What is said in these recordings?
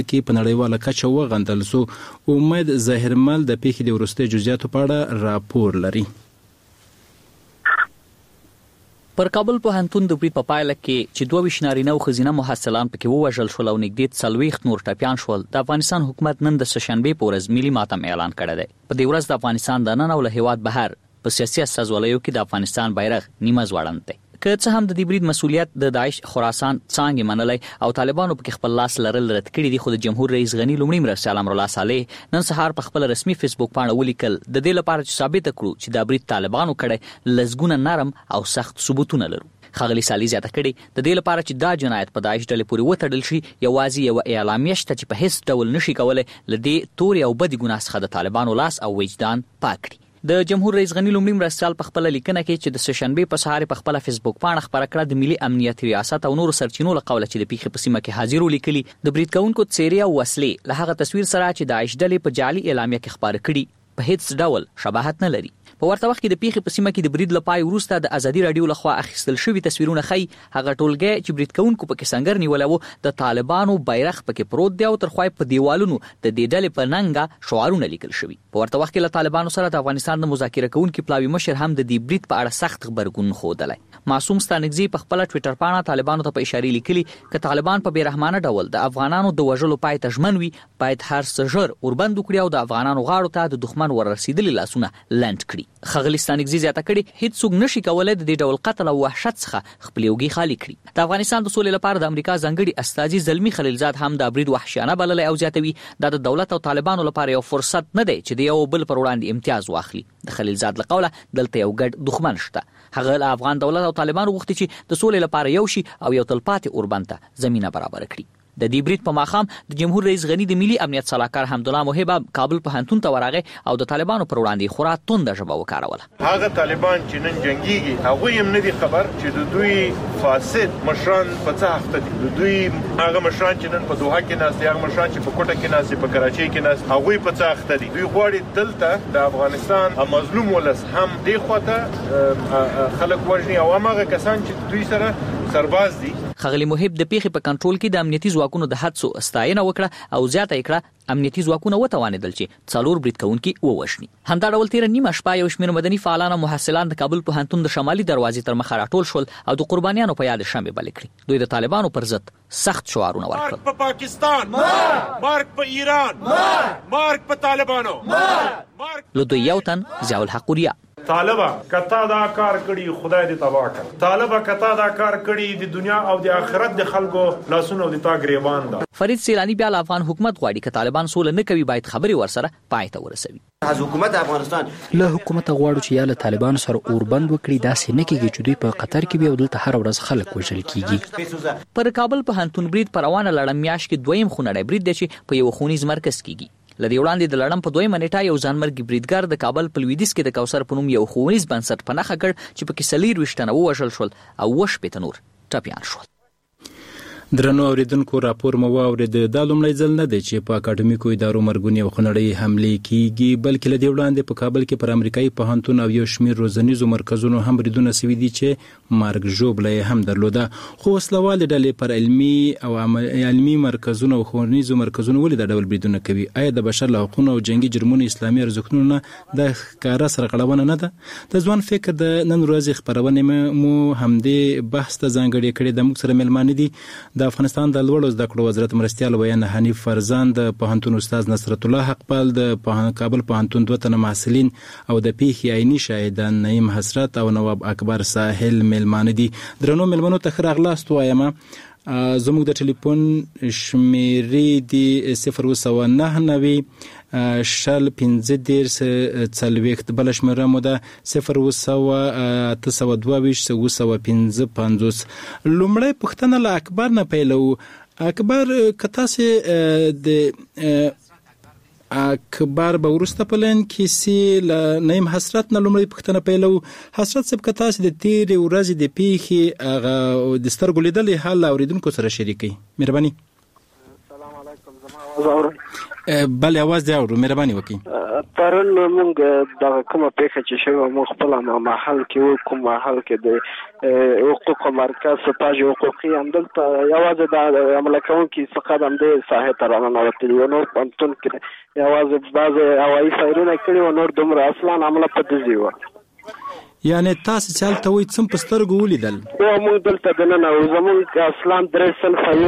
کې په نړیواله کچه وغندل سو. امید ظاهرمل د پیښې د وروستي جزئیاتو په اړه راپور لري. پر کابل پوهنتون د برید په پایله کې چې 22 نارینه او ښځینه محصلان پکې ووژل شول او نږدې 40 نور ټپیان شول، د افغانستان حکومت نن د سهشنبې په ورځ ملي ماتم اعلان کړی دی. په دې ورځ د افغانستان د نن او له هیواد بهر په سیاسي استازولیو کې د افغانستان بیرغ نیمه ځوړند دی. که څه هم د دې برید مسؤلیت د داعش خراسان څانګې منلی او طالبانو پکې خپل لاس لرل رد کړي دي، خو د جمهور رئیس غني لومړي مرستیال امرالله صالح نن سهار په خپل رسمي فیسبوک پاڼه ولیکل د دې لپاره چې ثابته کړو چې دا برید طالبانو کړی، لزګونه نرم او سخت ثبوتونه لرو. ښاغلي صالح زیاته کړي د دې لپاره چې دا جنایت په داعش ډلې پورې وتړل شي، یوازې یوه اعلامیه شته چې په هیڅ ډول نشي کولی له دې تورې او بدې ګناه څخه د طالبانو لاس او وجدان پاک کړي. د جمهور رئیس غني لومړي مرستیال په خپل لیکنه کې چې د سهشنبې په سهار په خپل فیسبوک پاڼه خبره کړه، د ملي امنیت ریاست او نورو سرچینو له قوله چې د پیښې په سیمه کې حاضر ولیکلي د برید کوونکو څیرې او وسلې له هغه تصویر سره چې داعش ډلې په جعلي اعلامیه کې خبره کړي په هیڅ ډول شباهت نه لري. په ورته وخت کې د پیښې په سیمه کې د برید لپاره وروسته د ازادي رادیو لخوا اخیستل شوي تصویرونه ښیي هغه ټولګی چې برید کوونکو پکې سنگر نیولی و د طالبانو بیرغ پکې پروت دی او تر خوا په دیوالونو د دې ډلې په ننګه شعارونه لیکل شوي. په ورته وخت کې له طالبانو سره د افغانستان د مذاکره کوونکي پلاوي مشر هم د دې برید په اړه سخت غبرګون ښودلی. معصوم ستانکزي په خپل ټویټر پاڼه طالبانو ته په اشاره لیکلي که طالبان په بیرحمانه ډول د افغانانو د وژلو پای ته ژمن وي، باید هر څه ژر اوربند وکړي او د افغانانو غاړو ته د دښمن وررسېدلي لاسونه لنډ کړي. ښاغلي ستانکزي زیاته کړي هیڅوک نشي کولی د دې ډول قتل او وحشت څخه خپل یوګي خالي کړي. د افغانستان د سولې لپاره د امریکا ځانګړي استازي زلمي خلیلزاد هم د برید وحشیانه بللی او زیاتوي دا د دولت او طالبانو لپاره یو فرصت نه دی چې د یو بل پر وړاندې امتیاز واخلي. د خلیلزاد له قوله دلته یو ګډ دښمن شته. هغه له افغان دولت او طالبانو غوښتي چې د سولې لپاره یو شي او یو تلپاتې اوربند ته زمینه برابر کړي. د دې برید په ماښام د جمهور رئیس غني د ملي امنیت صلاحکار حمدالله محب کابل پوهنتون ته ورغی او د طالبانو پر وړاندې خورا تونده ژبه وکاروله. هغه طالبان چې نن جنگيږي هغوی هم نه دي خبر چې د دوی فاسد مشران په څه هفته دي. د دوی هغه مشران چې نن په دوحه کې ناست دي، هغه مشران چې په کوټه کې ناست دي، په کراچۍ کې ناست، هغوی په څه هفته دي. دوی غواړي دلته د افغانستان مظلوم ولس هم دې خواته خلک وژني او هماغه کسان چې دوی سره سرباز دي. ښاغلي محب د پیښې په کنټرول کې د امنیتي ځواکونو د هڅو ستاینه وکړه او زیاته یې کړه امنیتي ځواکونه وتوانېدل چې 4 برید کوونکي ووژني. همدا ډول تېره نیمه شپه یو شمېر مدني فعالان او محصلان د کابل پوهنتون د شمالي دروازې تر مخه راټول شول او د قربانیانو په یاد شمعې بلې کړې. دوی د طالبانو پر ضد سخت شعارونه ورکړل. مارک په پاکستان، مارک په ایران، مارک په طالبانو. له دوی یو تن ضیاء الحق وریا طالبه کتا دا کار کړي خدای دې تباہ کړي. طالبه کتا دا کار کړي د دنیا او د آخرت د خلکو لاسونو د تا گریبان ده. فرید سیلانی بیا افغان حکومت غواړي چې طالبان سوله نه کوي، باید خبري ورسره پای ته ورسوي. از حکومت افغانستان له حکومت غواړو چې یا له طالبان سره اوربند وکړي، داسې نه کیږي چې دوی په قطر کې وي او دلته هر ورځ خلک وژل کیږي. پر کابل پوهنتون برید پر روانه لړم میاشت کې دویم خونړی برید دی چې په یو ښوونیز مرکز کیږي. لدی وړاندې د لړم په 2 نیټه یو ځانمرګي بریدګر د کابل په لویدیځ کې د کوثر په نوم یو ښوونیز بنسټ په نښه کړ چې پکې 24 تنه ووژل شول او 8 نور ټپیان شول. درنو اوریدونکو راپور مو واورید. دا لومړی ځل نه دی چې په اکاډمیکو ادارو مرګونی او خنړی حمله کیږي، بلکې لدی وړاندې په کابل کې پر امریکایي پوهنتون او یو شمېر روزنیزو مرکزونو هم بریدونه سوي دي چې مرګ ژوبله هم درلوده. خو وسلوال ډلې پر علمي مرکزونو او ښوونیزو مرکزونو ولې د ډول بریدونه کوي؟ آیا د بشر له حقوقو او جنگي جرمونو اسلامي ارزښتونو د ښکاره سره غړونه نه ده؟ د ځوان فکر د نن ورځې خبرونه مو همدې بحث ته ځانګړې کړې. د موږ سره مېلمانه دي د افغانستان د لوړو زده کړو وزارت مرستیال ویان حنیف فرزان، د پوهنتون استاد نصرت الله حقپال، د کابل پوهنتون 2 تنه محصلین او د پیښې عیني شاهدان نعیم حسرت او نواب اکبر ساحل مېلمانه دي. درنو مېلمنو ته ښه راغلاست وایم. زموږ د ټلیفون شمیرې دی 01990 شل 15 40 بل شمیره مو ده 01922 لومړی پوښتنه له اکبر نه پیلو. اکبر کتا سه د اکبر به ورسته پلان کې سی ل نعیم حسرت نه لومړی پوښتنه پیلو. حسرت صاحب کتا سه د تیر ورځې د پیښې هغه د سترګو لیدلې حال اوریدونکو سره شریکي. مهرباني. السلام علیکم. بل اواز دی اورو مهرباني وکړئ. پرون موږ د کومه پیښه چې شوه موږ خپل محل کې کوم محل کې د حقوق مرکز سپاج حقوقي همدلته یوازې د عمله کوونکي څخه د همدې ساحې ته راننوتلي و، نور پوهنتون کې یوازې بعضې هوایي فایرونه کړي و، نور دومره اصلا عمله په دزي وه. یعنی تاسو چې هلته وایي څه په سترګو ولیدل؟ موږ دلته دننه وو، زموږ اصلا درې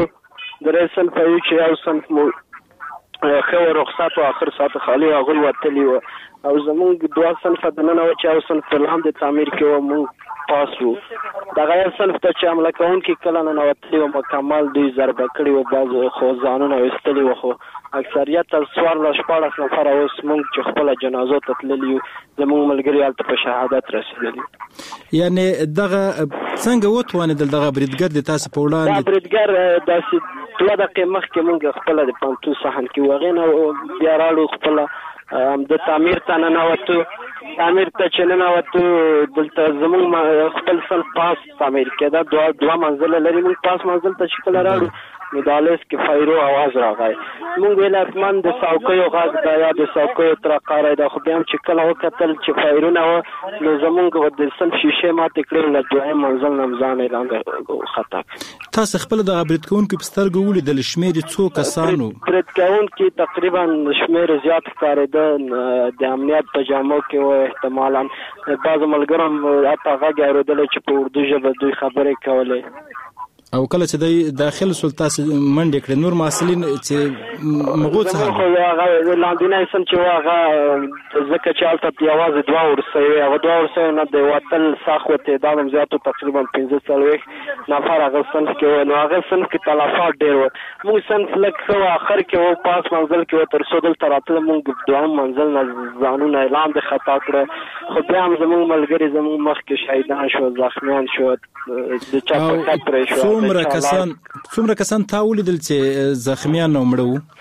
صنفه یو چې یو صنف مو خو رخصت او اخر ساعت خالی هغوی وتلي وو، او زموږ دوه صنفه دننه وو چې یو صنف په هم د تعمیر کې وو، موږ پاس وو. دغه یو صنف ته چې حمله کوونکي کله ننوتلي وو مکمل دوی ضربه کړي وو، بعض خو ځانونه ویستلي وو، خو اکثریت 14 نفره اوس موږ چې خپله جنازو ته تللي یو زموږ ملګري هلته په شهادت رسېدلي. یعنی دغه څنګه وتوانېدل دغه بریدګر د تاسو په وړاندې؟ دا بریدګر داسې 2 دقیقې مخکې موږ خپله د پوهنتون صحن کې وو، هغې نه بیا راړو خپله د تعمیر ته ننوتو. تعمیر ته چې ننوتو دلته زموږ خپل صنف پاس تعمیر کېده، دوه منزله لري. موږ پاس منزل ته چې کله راړو نو د الیس کې فایرو آواز راغی. موږ ویل حتما د څوکیو غږ ده یا د څوکیو ترقاره ده، خو بیا هم چې کله وکتل چې فایرونه وه نو زموږ د صنف شیشې ماتې کړې، له دویم منزل نه ځان یې لاندې خطا کړ. تاسو خپل دغه برید کوونکي په سترګو ولیدل؟ شمېر یې څو کسانو؟ برید کوونکي تقریبا شمېر زیات ښکارېده، د امنیت په جامو کې و، احتمالا بعضو ملګرو هم حتی غږ اورېدلی چې په اردو ژبه دوی خبرې کولې. او کله چې دی داخل سول تاسو منډې کړې، نور محصلین چې مغو څه حال هغه لاندینی صنف چې هغه ځکه چې هلته یوازې 2 ورسوي، هغه 2 ورسوي نه د وتل سخت و تعداد هم زیات و، تقریبا 45 نفر هغه صنف کې و، نو هغه صنف کې تلفات ډېر و. موږ صنف لږ ښه و، آخر کې و، پاس منزل کې و، تر څو دلته راتله موږ دویم منزل نه ځانونه یې لاندې خطا کړه، خو بیا هم زموږ ملګري زموږ مخکې شهیدان شو، زخمیان شو، د چا په خط پرې شو. څومره کسان تا ولیدل چې زخمیان او مړه وو؟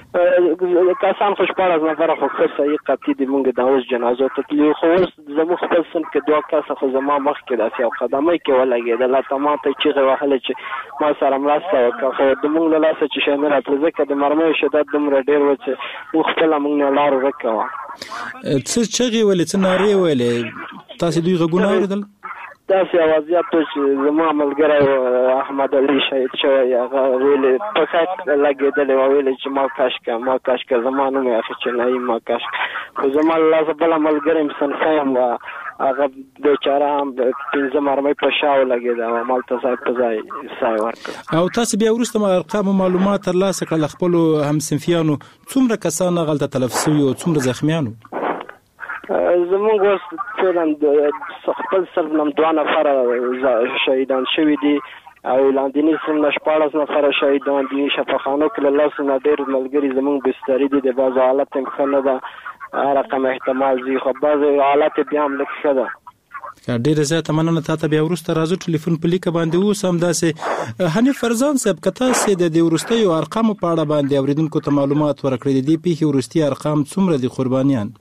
کسان خو 14 نفره خو ښه صحیح قطعي دي. موږ د اوس جنازو ته تللي، خو اوس زموږ خپل صنف کې 2 کسه خو زما مخکې داسې یو قدمۍ کې ولګېدل، هلته ما ته چیغې وهلې چې ما سره مرسته وکړه، خو د موږ له لاسه چې شی نه راتله، ځکه د مرمیو شدت دومره ډېر و چې موږ خپله موږ نه لار ورکه وه. څه چغې ویلې، څه نارې ویلې؟ تاسې دوی غږونه اورېدل؟ داسې اوازیات و چې زما ملګری احمد علي شهید شوی، هغه ویلې په خط لګېدلی و، ویلې چې ما کاشکه زما نوم یې اخیچنایي ما کاشکه، خو زما له لاسه بله ملګری م صنفی هم وه، هغه بیچاره هم 15 مرمۍ په شا ولګېده او همالته ځای په ځای سای ورکړه. او تاسو بیا وروسته ارقام او معلومات ترلاسه کړل خپلو همصنفیانو، څومره کسان هغلته تلف سوي او څومره زخمیان وو؟ زموږ اوس فعلا خپل صرف نم 2 نفره شهیدان شوي دي، او لاندینی صنف نه 14 نفره شهیدان دي. شفاخانو کې له لاسو نه ډېر ملګري زموږ بستري دي، د بعضو حالت هم ښه نه ده، هر رقم احتمال ځي، خو بعضو حالت بیا هم لږ ښه ده. ډېره زیاته مننه. تا ته بیا وروسته راځو ټلیفون په لیکه باندې اوس هم داسې حنیف فرزان صاحب، که تاسې د دې وروستیو ارقامو په اړه باندې اورېدونکو ته معلومات ورکړئ، د دې پیښې وروستي ارقام څومره دي قربانیان؟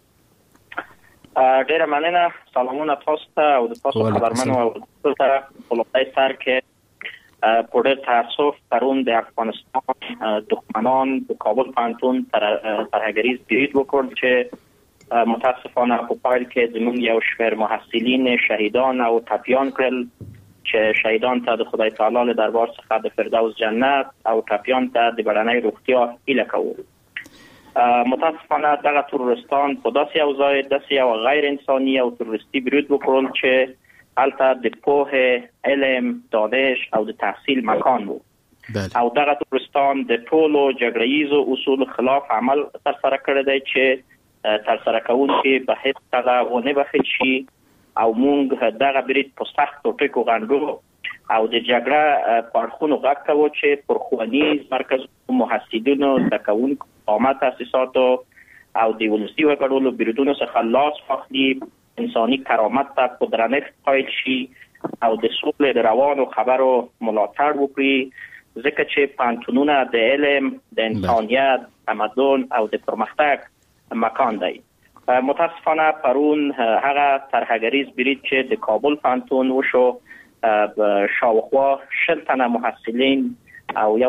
ډیره مننه. سلامونه تاسو ته او د تاسو خبرمنو او ټول ته په لومړي سر کې په ډېر تاسف پرون د افغانستان دښمنان د کابل پوهنتون ترهګریز برید وکړ چې متاسفانه په پایل کې زموږ یو شمېر محصلین شهیدان او ټپیان کړل، چې شهیدان ته د خدای تعالی له دربار څخه د فردوس جنت او ټپیان ته د بدنۍ روغتیا هیله کوو. متاسفانه دغه تروریستان په داسې یو ځای داسې یو غیر انساني او تروریستي برید وکړل چې هلته د پوهې، علم، دانش او د تحصیل مکان و، او دغه تروریستان د ټولو جګړه‌ییزو اصولو خلاف عمل ترسره کړی دی چې ترسره کوونکي په هیڅ توګه ونه بخښل شي، او موږ دغه برید په سختو ټکو غندو او د جګړه په اړخونو غږ کوو چې پر ښوونیز مرکزونو، محصلینو، زده کوونکو، عامه تاسیساتو او د ولسي وګړو بریدونو څخه لاس واخلي، انساني کرامت ته په درنښت قایل شي او د سولې د روانو خبرو ملاتړ وکړي، ځکه چې پوهنتونونه د علم، د انسانیت، تمدن او د پرمختګ مکان دی. متاسفانه پرون هغه ترهګریز برید چې د کابل پوهنتون وشو، شاوخوا 60 تنه محصلین او یو تعداد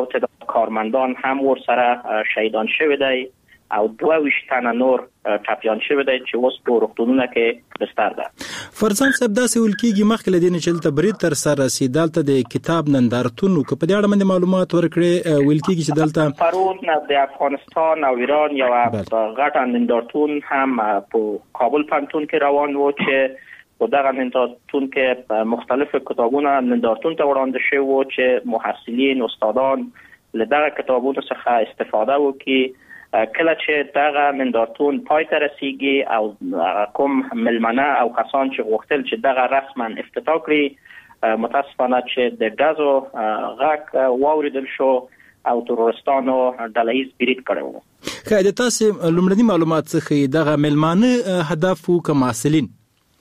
کارمندان هم ورسره شهیدان شوی دی او 22 تنه نور ټپیان شوی دی چې اوس په روغتونونو کې بستر ده. فرزان صاحب داسې ویل کېږي مخکې له دې نه چې دلته برید تر سره رسي دلته د کتاب نندارتون که په دې اړه باندې معلومات ورکړي ویل کېږي چې دلته پرون د افغانستان او ایران یو غټ نندارتون هم په کابل پانتون کې روان و چې په دغه نندارتون کې مختلف کتابونه نندارتون ته وړاندې شوي و چې محصلین استادان له دغه کتابونو څخه استفاده وکړي. کله چې دغه نندارتون پای ته رسیږي او کوم ملمنه او کسان چې غوښتل چې دغه رسما افتتاح کړي متاسفانه چې د غازو غږ واوریدل شو او تروریستانو ډلهیز برید کړی و. خو د تاسو لومړني معلومات څخه دغه ملمانه هدف و که محصلین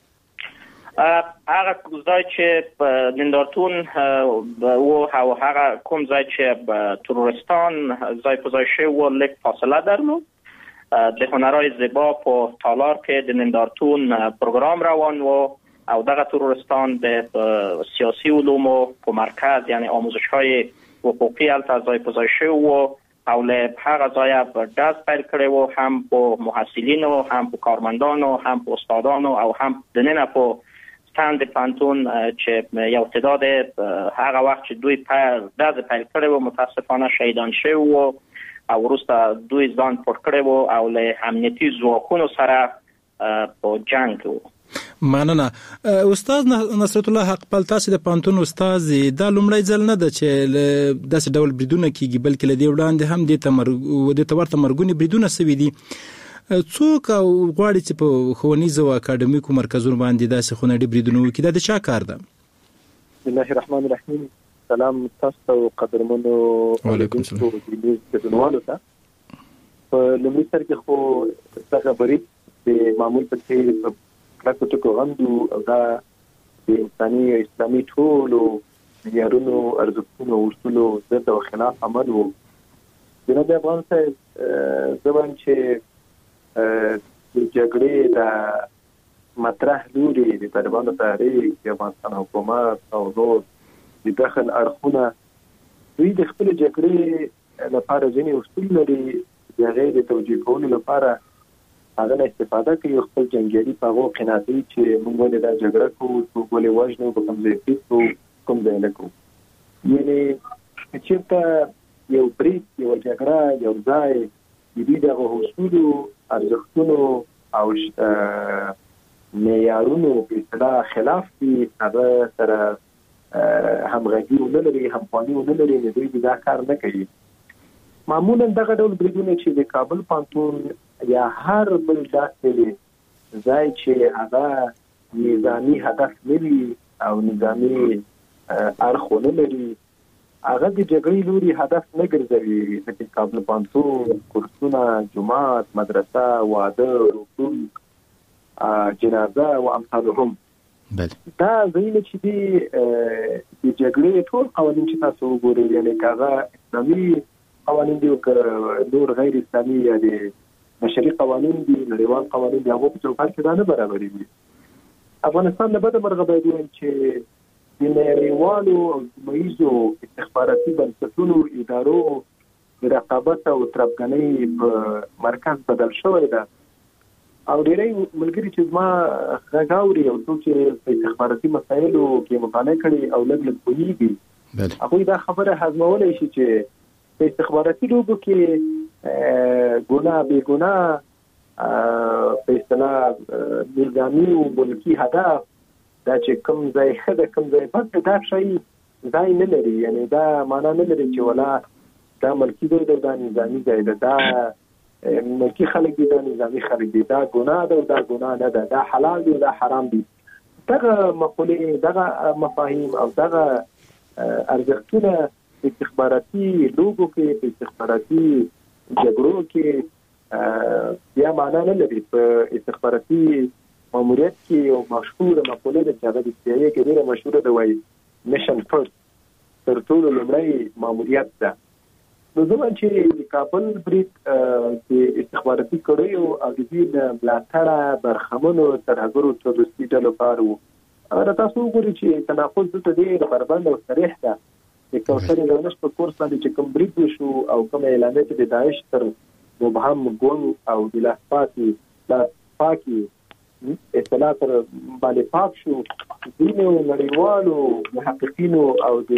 هغه ځای چې نندارتون او هغه کوم ځای چې تروریستان ځای په ځای شوی و لیک فاصله درلود. د هنرهای زیبا په تالار کې د نندارتون پروګرام روان و او دغه تروریستان د سیاسی علومو په مرکز یعنی آموزش‌های حقوقی هلته ځای په ځای شوی و او له هغه ځایه ډز پیل کړی و هم په محصلینو هم په کارمندانو هم په استادانو او هم دننه په ستاند پانتون چې یو تعداد هغه وخت چې دوی ډز پیل کړی و متاسفانه شهیدان شوي و او وروسته دوی ځان پټ کړی و او له امنیتي ځواکونو سره په جنګ و. مننه. استاد نصرت الله حقپال تاسو د پانتون استاد دا لومړی ځل نه ده چې داسې ډول بریدونه کیږي بلکې له دې وړاندې هم د ورته مرګونی بریدونه سوي دي. څوک غواړي چې په ښوونیزو او اکاډمیکو مرکزونو باندې داسې خونړي بریدونه وکړي دا د چا کار ده؟ بسم الله الرحمن الرحیم. سلام تاسو ته قدرمنو وعلیکم السلام ګډونوالو ته. په لومړي سر کې خو دغه برید د معمول په څیر په کلکو ټکو غندو او دا د انساني او اسلامي ټولو معیارونو ارزښتونو اصولو ضد او خلاف عمل و. جناب افغان صاحب زه وایم چې د جګړې د مطرح لوري د طالبانو تحریک د افغانستان حکومت او نور د داخل اړخونه دوی د خپل جګړې لپاره ځینې اصول لري د هغې د توجیه کولو لپاره هغه نه استفاده کوي خپل جنګیالي په هغو قناعتوي چې موږ ولې دا جګړه کوو څوک ولې وژنو په کوم ځای کې کوم ځای نه کوو. یعنې چېرته یو برید یوه جګړه یو ځای د دوی دغه اصولو ارزښتونو او معیارونو په اصطلاح خلاف دي هغه سره همغږي ونه لري همخواني ونه لري نو دوی دا کار نه کوي. معمولا دغه ډول بریدونه چې د کابل پانتون یا هر بل داسې ځای چې هغه نظامي هدف لري او نظامي اړخ ونه لري هغه د جګړې لوري هدف نه ګرځوي. د کابل پانتون کورسونه جماعت مدرسه واده روغتون جنازه او امثالهم دا ځایونه چې د جګړې ټول قوانین چې تاسو وګورئ یعنی هغه اسلامي قوانین دي او نور غیر اسلامي یا د بشري قوانین دي نړیوال قوانین دي هغه په چوکاټ کې دا نه برابرېږي. افغانستان له بده مرغه باید ووایم چې د نړیوالو او سیمهییزو استخباراتي بنسټونو ادارو د رقابت او تربګنۍ په مرکز بدل شوی ده او ډېری ملګري چې زما غږ اوري او څوک چې په استخباراتي مسایلو کې مطالعه کړي او لږ پوهېږي هغوی دا خبره هضمولی شي چې په استخباراتي لوبو کې ګناه بې ګناه په اصطلاح نظامي او ملکي هدف دا چې کوم ځای ښه ده کوم ځای بد ده دا شی ځای نه لري. یعنی دا معنا نه لري چې ولا دا ملکي ځای ده دا نظامي ځای ده دا ملکي خلک دي دا نظامي خلک دي دا ګناه ده او دا ګناه نه ده دا حلال دي او دا حرام دي. دغه مقولې دغه مفاهیم او دغه ارزښتونه استخباراتي لوبو کې په استخباراتي جګړو کې بیا معنا نه لري. په استخباراتي ماموریت کې یو مشهوره مقوله ده چې هغه د CIA کې ډېره مشهوره ده وایي میشن فرست تر ټولو لومړی ماموریت ده. نو زه وایم چې د کابل برید د استخباراتي کړیو او د دوی له ملاتړه برخمنو ترهګرو تروریستي ډلو کار و. اگر تاسو وګورئ چې تناقض دلته ډېر بربنډ او صریح ده د کوثر دانش په کورس باندې چې کوم برید وشو او کوم اعلانات د داعش تر مبهم ګوند او د لاس اطلاع تر باندې پاک شو دینو نړیوالو محققینو او د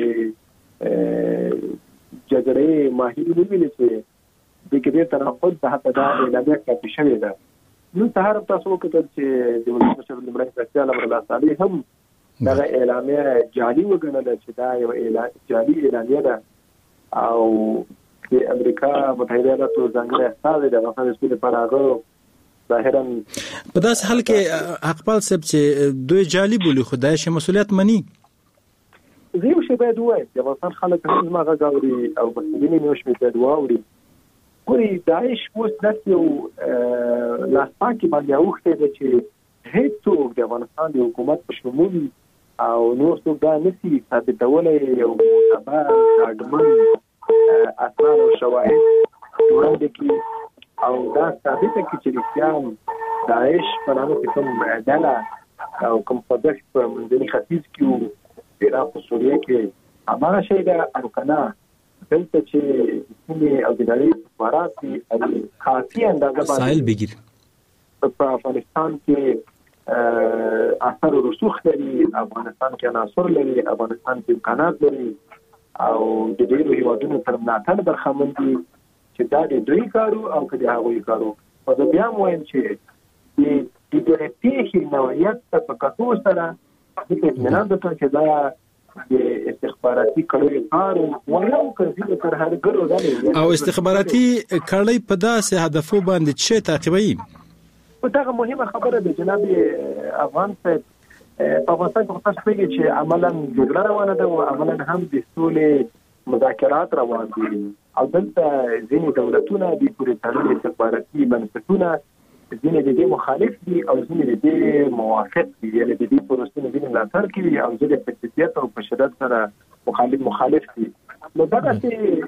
جګړې ماهرینو ویلي چې د کډې تناقض د حتی دا اعلامیه کافي شوې ده. نو سهار تاسو وکړل چې د ولسمشر لمړی پرستیال امر الله صالح هم دا اعلامیه جعلي وګڼله چې دا یو جعلي اعلامیه ده او د امریکا متحده ایالاتو ځانګړی استازی د افغانستان لپاره هغه ظاهرا په داسې حال کې حقپال صاحب چې دوی جعلي بولي خو داعش مسؤلیت مني. زه یو شی باید ووایم چې افغانستان خلک هم زما غږ اوري او مسؤلین یې شمېر باید واوري. ګورې داعش اوس داسې یو لاسپاکې باندې اوښتی دی چې هېڅوک د افغانستان د حکومت په شمول او نور څوک دا نشي ثابتولی یو معتبر ډاډمن اسناد او شواهد وړاندې کړي او دا ثابته کړي چې رښتیا داعش په نامه کې کوم ډله او کوم خوځښت په منځني ختیځ کې و عراق او سوریه کې هماغه شی ده او که نه دلته چې سیمې او د نړۍ استخبارات دي کافي اندازه باندې په افغانستان کې اثر و رسوخ لري، افغانستان کې عناصر لري، افغانستان کې امکانات لري او د ډېرو هیوادونو تر ملاتړ برخمن دي چې دا د دوی کارو او که د هغوی کارو. خو زه بیا هم وایم چې د دغې پېښې نوعیت ته په کتو سره دغه اطمینان درته چې دا د استخباراتي کړیو کار ویو کوي تر هر ګرو ده او استخباراتي کړی په داسې هدفو باندې چې تعقیبوي. په دغه مهمه خبره د جناب افغان صاحب په افغانستان کې تاسو پیږي چې عملاً جګړه روانه ده او عملاً هم د سولې مذاکرات روان دي او دلته ځینې دولتونه د پورې تړلي استخباراتي بنسټونه ځینې د دې مخالف دي او ځینې د دې موافق دي، یعنې د دې پروسې ځینې ملاتړ کوي او ځینې په جدیت او په شدت سره مخالف دي. نو دغسې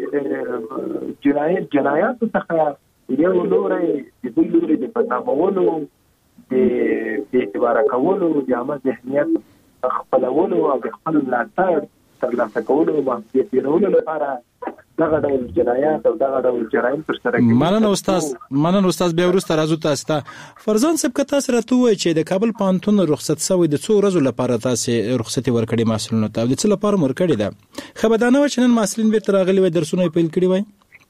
جنایاتو څخه یو لوری د بل لوري د بدنامولو، د اعتباره کولو، د عامه ذهنیت خپلولو او د خپل ملاتړ ترلاسه کولو او محدودیتولو لپاره دغه ډول جنایات او دغه ډول جرایم ترسره کوي. مننه استاد بیا وروسته راځو تاسو ته. فرزان صاحب که تاسو راته ووایئ چې د کابل پوهنتون رخصت شوی د څو ورځو لپاره تاسو رخصتي ورکړې محصلینو ته او د څه لپاره ورکړې ده؟ ښه به دا نه وه چې نن محصلین بیرته راغلي وای درسونه یې پیل کړي وای؟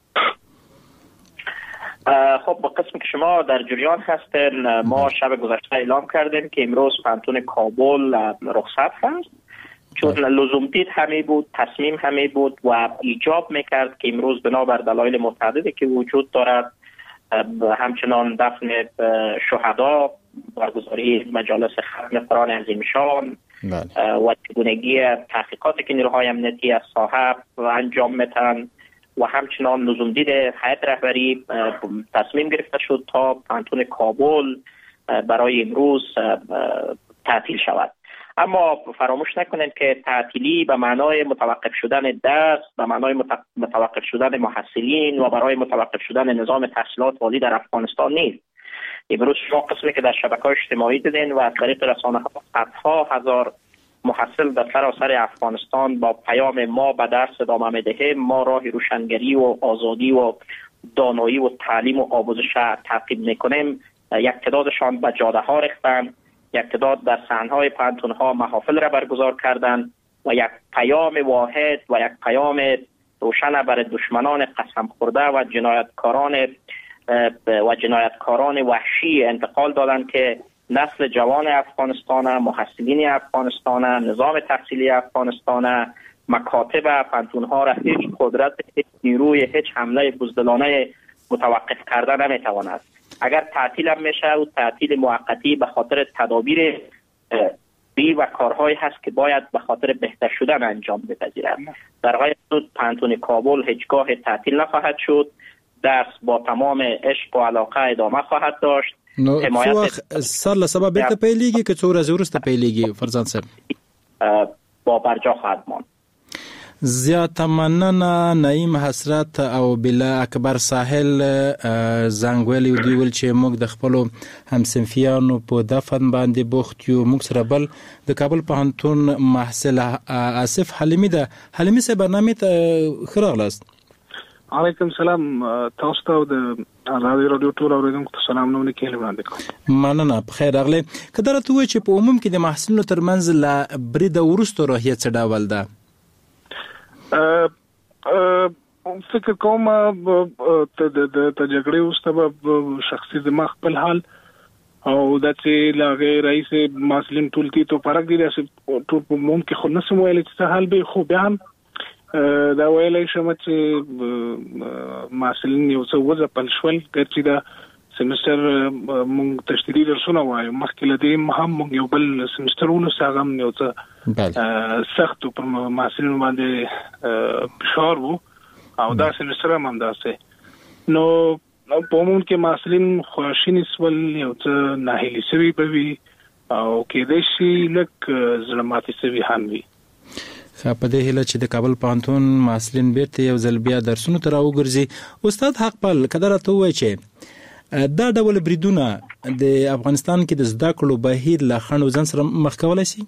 خب با قسم که شما در جریان هستین ما شب گذشته اعلام کردیم که امروز پوهنتون کابل رخصت هست چون لزوم دید همه بود، تصمیم همه بود و ایجاب میکرد که امروز بنابر دلایل متعددی که وجود دارد همچنان دفن شهدا، برگزاری مجالس ختم قرآن عظیمشان و چگونگی تحقیقاتی که نیروهای امنیتی از ساحه انجام میدن و همچنان لزوم دید هیئت رهبری تصمیم گرفته شد تا پوهنتون کابل برای امروز تعطیل شود. اما فراموش نکنیم که تعطیلی به معنای متوقف شدن درس، به معنای متوقف شدن محصلین و برای متوقف شدن نظام تحصیلات عالی در افغانستان نیست. امروز شما قسمی که در شبکه‌های اجتماعی دیدین و از طریق رسانه‌ها صدها هزار محصل در سراسر افغانستان با پیام ما به درس ادامه می‌دهیم، ما راه روشنگری و آزادی و دانایی و تعلیم و آموزش تعقیب می‌کنیم، یک تعدادشان به جاده‌ها ریختند، یک تعداد در صحنه‌های پوهنتون‌ها محافل را برگزار کردند و یک پیام واحد و یک پیام روشن بر دشمنان قسم خورده و جنایتکاران وحشی انتقال دادند که نسل جوان افغانستان، محصلین افغانستان، نظام تحصیلی افغانستان، مکاتب پوهنتون‌ها را هیچ قدرت، هیچ نیروی، هیچ حمله بزدلانه متوقف کردن نمی‌تواند. اگر تعطیل هم میشه و تعطیل موقتی به خاطر تدابیر و کارهایی هست که باید به خاطر بهتر شدن انجام بپذیرد. در غیر صورت پوهنتون کابل هیچگاه تعطیل نخواهد شد، درس با تمام عشق و علاقه ادامه خواهد داشت. نو سر له سبب بیرته پیلېږي که څو ورځې وروسته پیلېږي فرزان صاحب؟ با برجا خواهد ماند. زیاته مننه نعیم حسرت او بلا اکبر ساحل زنګ ویلي دوی ول چې موږ د خپلو همصنفیانو په دفن باندې بوخت یو. موږ سره بل د کابل پوهنتون محصل آصف حلیمی ده. حلیمی صاحب برنامه ته ښه راغلاست. علیکم سلام. تاسو ته د آزادي رادیو ټول اوریدونکو ته سلام نو نه کېږي وړاندې کوم. مننه. په خیر راغلی. که درته وایي چې په عموم کې د محصلینو ترمنځ لا برید وروسته روحیه څه ډول ده؟ فکر کوم ته د جګړې وروسته شخصي زما خپل حال او د چې لاغه رئیس مسلم ټول کې تو فرق دی چې ټول په ممکن خو نسم ویل چې حال به خو بیا هم دا ویلې شم چې مسلم یو څه وځه پلشول چې دا سمستر مونږ تشدیدي درسونه وایو مخکې لدې هم مونږ یو بل سمسترونو ساغم یو څه سخت پر مسلمان باندې فشار وو او دا سمستر هم داسې نو په مونږ کې مسلمان خوشینی سول یو څه ناهیلي سوي بوي او کې د شي لک ظلماتي سوي هم وي. په دې هیله چې د کابل پوهنتون مسلمان بیرته یو ځل بیا درسونو ته راوګرځي. استاد حقپال کدر ته وایي چې دا ډول بریدونه د افغانستان کې د زده کړو بهیر لا خنډ وزن سره مخ کولای شي؟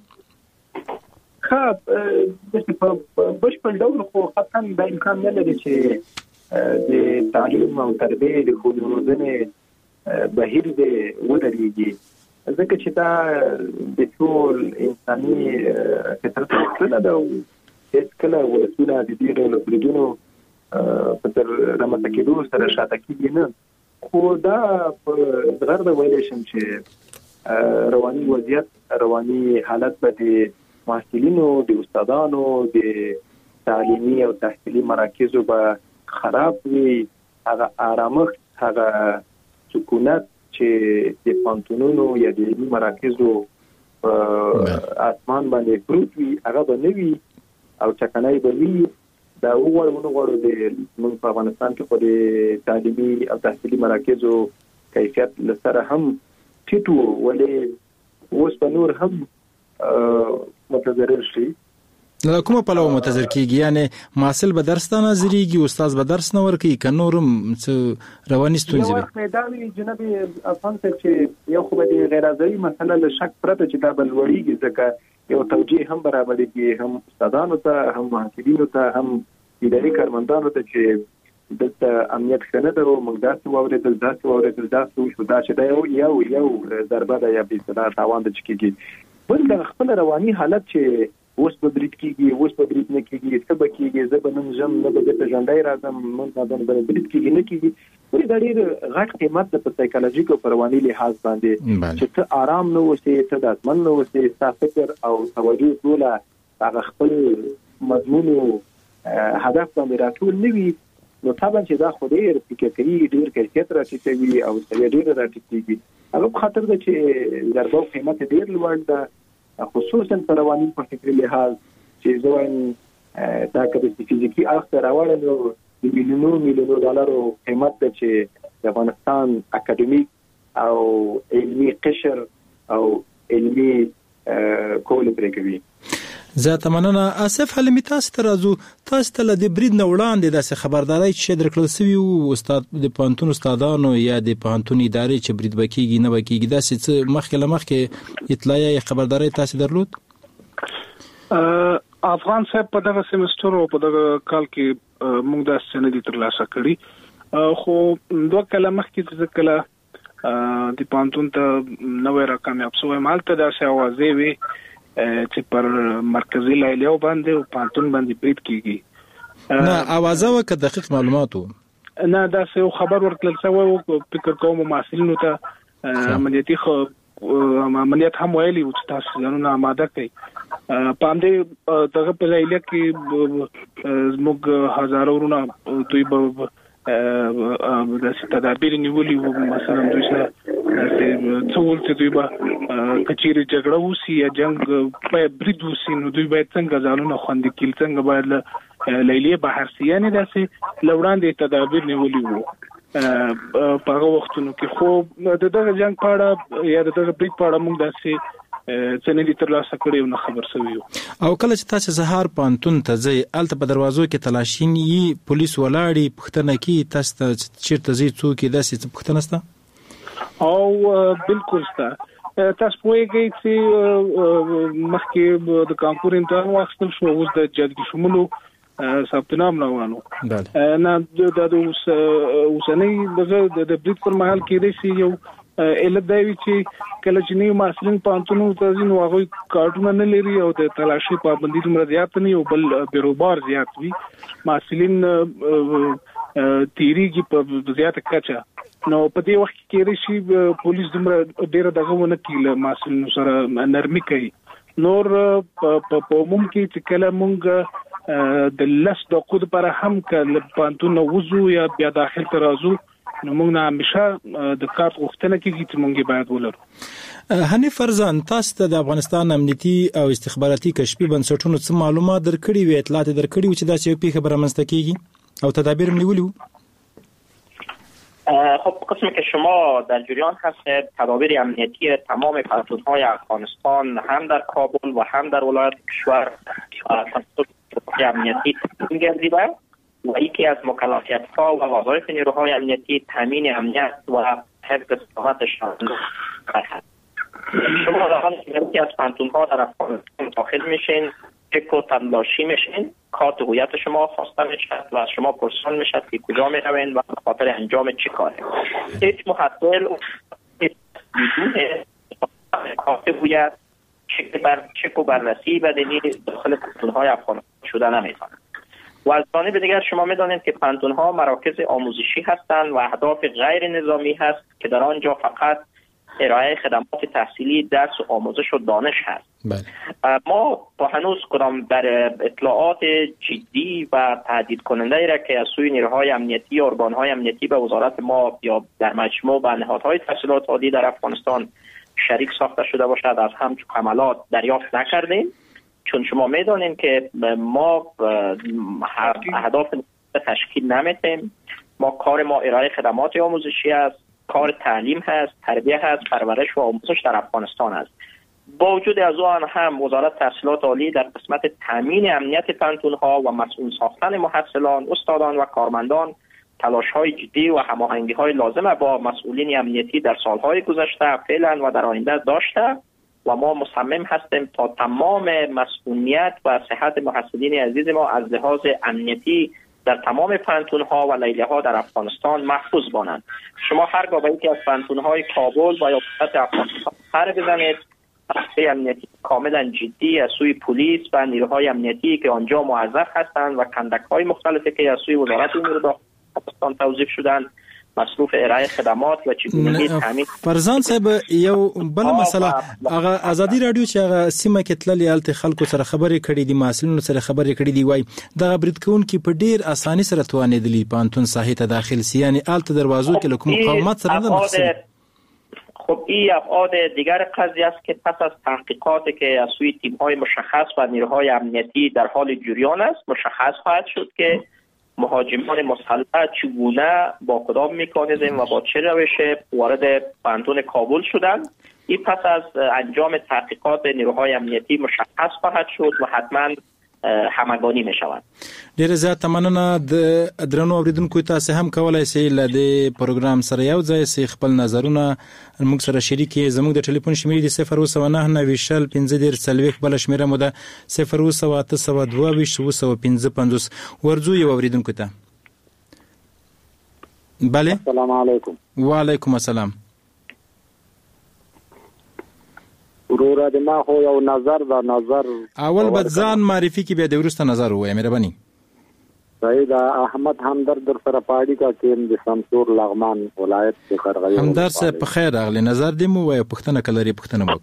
په بشپړ ډول خو قطعا دا امکان نه لري چې د تعلیم او تربیه د ښوونې روزنې بهیر د ودرېږي ځکه چې دا د ټول انساني فطرت مسله ده او هېڅکله ولسونه د دې ډول بریدونو په تر رامنځته کېدو سره شاته کېږي نه. خو دا په غرب ویلی شم چې رواني وضعیت رواني حالت به د محصلینو د استادانو د تعلیمي او تحصیلي مراکزو به خراب وي. هغه آرامښت هغه سکونت چې د پوهنتونونو یا د علمي مراکزو اسمان باندې پروت وي هغه به نه وي او چکنۍ به وي. دا وګورو د موږ په افغانستان کې په د تعلیمي او تحصیلي مراکزو کیفیت لسره هم ټیټ وو ولې اوس په نور هم متضرر شي. له کومه پلوه متضرر کیږي؟ یعنی محصل به درس ته ناظریږي استاد به درس نه ورکوي که نورم څه رواني ستونزې وي؟ دا وي جناب افغان صاحب چې یو خو به د غیر حاضري مسله له شک پرته چې دا به لوړېږي ځکه یو توجیه هم برابرېږي هم استادانو ته هم محصلینو ته هم اداري کارمندانو ته چې دلته امنیت ښه نه ده او موږ داسې واورېدل داسې وشو دا چې دا یو ضربه ده یا بېصدا تاوان ده چې کېږي. بل د خپل رواني حالت چې اوس به برید کېږي اوس به برید نه کېږي څه به کېږي زه به نن ژم نه به بېرته ژوندی راځم من به برید کېږي نه کېږي ولې دا ډېر غټ قیمت ده په سایکالوژیک او په رواني لحاظ باندې چې ته آرام نه اوسې ته ډاډمن نه اوسې ستا فکر او توجه ټوله هغه خپل مضمون هدف باندې راټول نه وي نو طبعا چې دا خو ډېر فکر کوي ډېر کیفیت راټیټوي او سویه ډېره راټیټېږي. هغه په خاطر ده چې ضربه او قیمت ډېر لوړ ده خصوصا په رواني په فکري لحاظ چې زه وایم دا که د فزیکي اړخ ته راوړه نو د میلیونو ډالرو قیمت ده چې د افغانستان اکاډمیک او علمي قشر او علمي کول پرې کوي. زه مننه. آصف حلیمی تاسو ته راځو. تاسو ته له دې برید نه وړاندې داسې خبرداری چې درکړل سوي وو استاد د پوهنتون استادانو یا د پوهنتون ادارې چې برید به کېږي نه به کېږي داسې څه مخکې له مخکې اطلاع یا خبرداری تاسو درلود؟ افغان صاحب په دغه سمستر او په دغه کال کې موږ دا سند ترلاسه کړی خو دوه کله مخکې چې کله د پوهنتون ته نوې را کامیاب شوی مالته داسې اوازې وي چې پر مرکزی لایلیو باندې او پانتون باندې برید کیږي. نه اوازه وکړه دقیق معلوماتو نه دا څه خبر ورکړل شوی او فکر کوم مسلمانانو ته عملیات هم ویلي و چې تاسو ځانونه آماده کړئ. په دې دغه په لایلیه کې موږ هزارو ورونه دوی به د تدابیر نیولي وو مثلا دوی سره څول چې دوی به کچېرې جګړه وسی یا جنگ په برید وسی نو دوی باید څنګه ځانونه خوندي کړي څنګه باید لیلیه بهر سي یعنی داسې لوړاندې تدابیر نیولي وو په هغه وختونو کې. خو دغه جنگ په اړه یا دغه برید په اړه موږ داسې څنګه دې ترلاسه کړي نو خبر شوی او کله چې تاسو سهار پانتون ته ځئ الته په دروازو کې تلاشین یي پولیس ولاړی پښتنه کې تاسو ته چیرته ځئ څوک داسې پښتنه ستا او بالکل ستا تاسو پوهیږئ چې مخکې د کانکور امتحان واخیستل شو اوس د جلدی شمولو ثبت نام روانو نه د اوسنۍ د بریټ پر مهال کې د یو علت دی چې کله چې نیو محصلین پانتونو ته ځي نو هغوی کارټونه نه لري او د تلاشي پابندي دومره زیات نه او بل بیروبار زیات وي محصلین تیریږي په زیاته کچه نو په دې وخت کې رشي پولیس دومره ډیره دغه ونه کیله محصلینو سره نرمي کوي نور په ممکن چې کله مونږ د لس دقیقو لپاره هم کله پانتون وځو یا بیا داخل ته راځو نو موږ نه همیشه د کار غوښتنه کوي چې موږ باید ولرو. حنیف فرزان تاسو ته د افغانستان امنیتي او استخباراتي کشفي بنسټونو څه معلومات درکړي وي اطلاعات درکړي و چې دا چې پیښه برامنځته کیږي او تدابیر نیولي وو؟ خب قسمی که شما در جریان هستید تدابیر امنیتی تمام پانتون‌های افغانستان هم در کابل و هم در ولایت کشور تدابیر امنیتی گردیده و یکی از مکلفیت‌ها و وظایف نیروهای امنیتی تامین امنیت و حفظ سلامتشان است. شما در حالی که یکی از پانتون‌ها در افغانستان داخل میشین چک و تلاشی میشین کارت هویت شما خواسته میشد و از شما پرسان میشد که کجا میروین و به خاطر انجام چی کاره. هیچ محصل بدون کارت هویت چک و بررسی بدنی داخل پانتون‌های افغانستان شده نمیتونه. و از جانب دیگر شما میدانید که پانتون‌ها مراکز آموزشی هستند و اهداف غیر نظامی هست که در آنجا فقط ارائه خدمات تحصیلی درس و آموزش و دانش هست. ما تا هنوز کدام در اطلاعات جدی و تهدید کننده را که از سوی نیروهای امنیتی ارگان‌های امنیتی به وزارت ما یا در مجموع به نهادهای تحصیلات عالی در افغانستان شریک ساخته شده باشد از همچون حملات دریافت نکردیم چون شما میدونین که ما اهداف تشکیل نمیدیم. ما کار ما ارائه خدمات آموزشی است، کار تعلیم هست، تربیه هست، پرورش و آموزش در افغانستان است. با وجود از آن هم وزارت تحصیلات عالی در قسمت تامین امنیت پانتون‌ها و مسئول ساختن محصلان، استادان و کارمندان تلاش‌های جدی و هماهنگی‌های لازم با مسئولین امنیتی در سال‌های گذشته فعلا و در آینده داشته و ما مصمم هستیم تا تمام مسئولیت و صحت محصلین عزیز ما از لحاظ امنیتی در تمام پانتون‌ها و لیلیه‌ها در افغانستان محفوظ باشند. شما هرگاه به یکی از پانتون‌های کابل و یا ولایت افغانستان سر بزنید، تحقیق امنیتی کاملا جدی از سوی پلیس و نیروهای امنیتی که آنجا موظف هستند و کندک‌های مختلفی که از سوی وزارت امور داخلی افغانستان توظیف شدند مصروف ارائه خدمات و چگونگی تامین. فرزان صاحب یو بل مسله هغه ازادي رادیو چې هغه سیمه کې تللی الته خلکو سره خبرې کړې دي مسلمانانو سره خبرې کړې دي وای د برید کون کې په ډیر اساني سره توانېدلی پانتون ساحه ته داخل سی یعنی الته دروازو کې کوم مقاومت سره نه مخسن. خب این ابعاد دیگر قضیه است که پس از تحقیقاتی که از سوی تیم‌های مشخص و نیروهای امنیتی در حال جریان است مشخص خواهد شد که مهاجمان مسلح چگونه با کدام مکانیزم و با چه روشی وارد پانتون کابل شدند. این پس از انجام تحقیقات نیروهای امنیتی مشخص خواهد شد و حتما همگانی می شوند. ډیره زیاته مننه د درنو اوریدونکو تاسو هم کولای شئ ل دې پروګرام سره یو ځای سي خپل نظرونه موږ سره شریک زموږ د ټلیفون شمیره دی 0199015 بل شمیره مو ده 01822 ورځو یو اوریدونکو ته. بله السلام علیکم. وعلیکم السلام. ورور ما خو یو نظر اول به ځان معرفي کې به د ورسته نظر وای مهرباني. سید احمد همدرد در سره پاړی کا کېم د سمسور لغمان ولایت کې خرغړی. همدرد سه په خیر اغلی نظر دې مو وای پښتنه کلري پښتنه وک.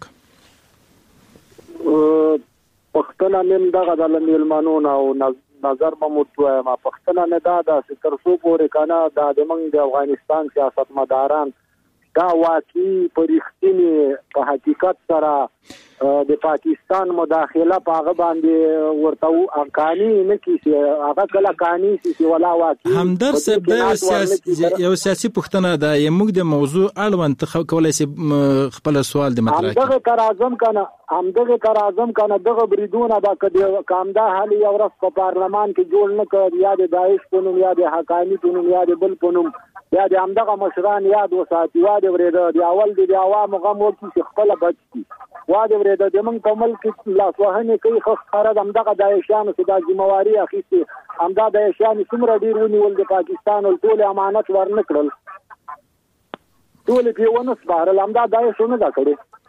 پښتنه نیم دغه د میلمانو او نظر مو توه ما پښتنه نه دا تر څو پورې کنه د موږ د افغانستان سیاستمداران دا واقعي پرېختنی په حقیقت سره د پاکستان مداخله په هغه باندې ورته افغاني نه کیسي هغه کله کانی سي ولا واقعي همدر صاحب د یو سیاسي پښتنه ده موږ د موضوع اړوند کولای شي خپل سوال د مطرح همدغه کار اعظم کنه دغه بریدونه با کده کامدا حال یو ورځ په پارلمان کې جوړ نه کړ یا د داعش په نوم یا د حقانی په نوم یا د بل په نوم یا د همدغه مشران یاد وساتي وا د ورېده د اول د عوامو غم ورکی خپل بچي وا د ورېده د موږ په ملک لاسوهنه کوي خو خبره همدغه داعشانو چې د ذمہواری اخیستي همدا داعشان څومره ډیر ونیول د پاکستان ټول امانت ورنکړل ټول په ونه سپارل همدا داعشونه دا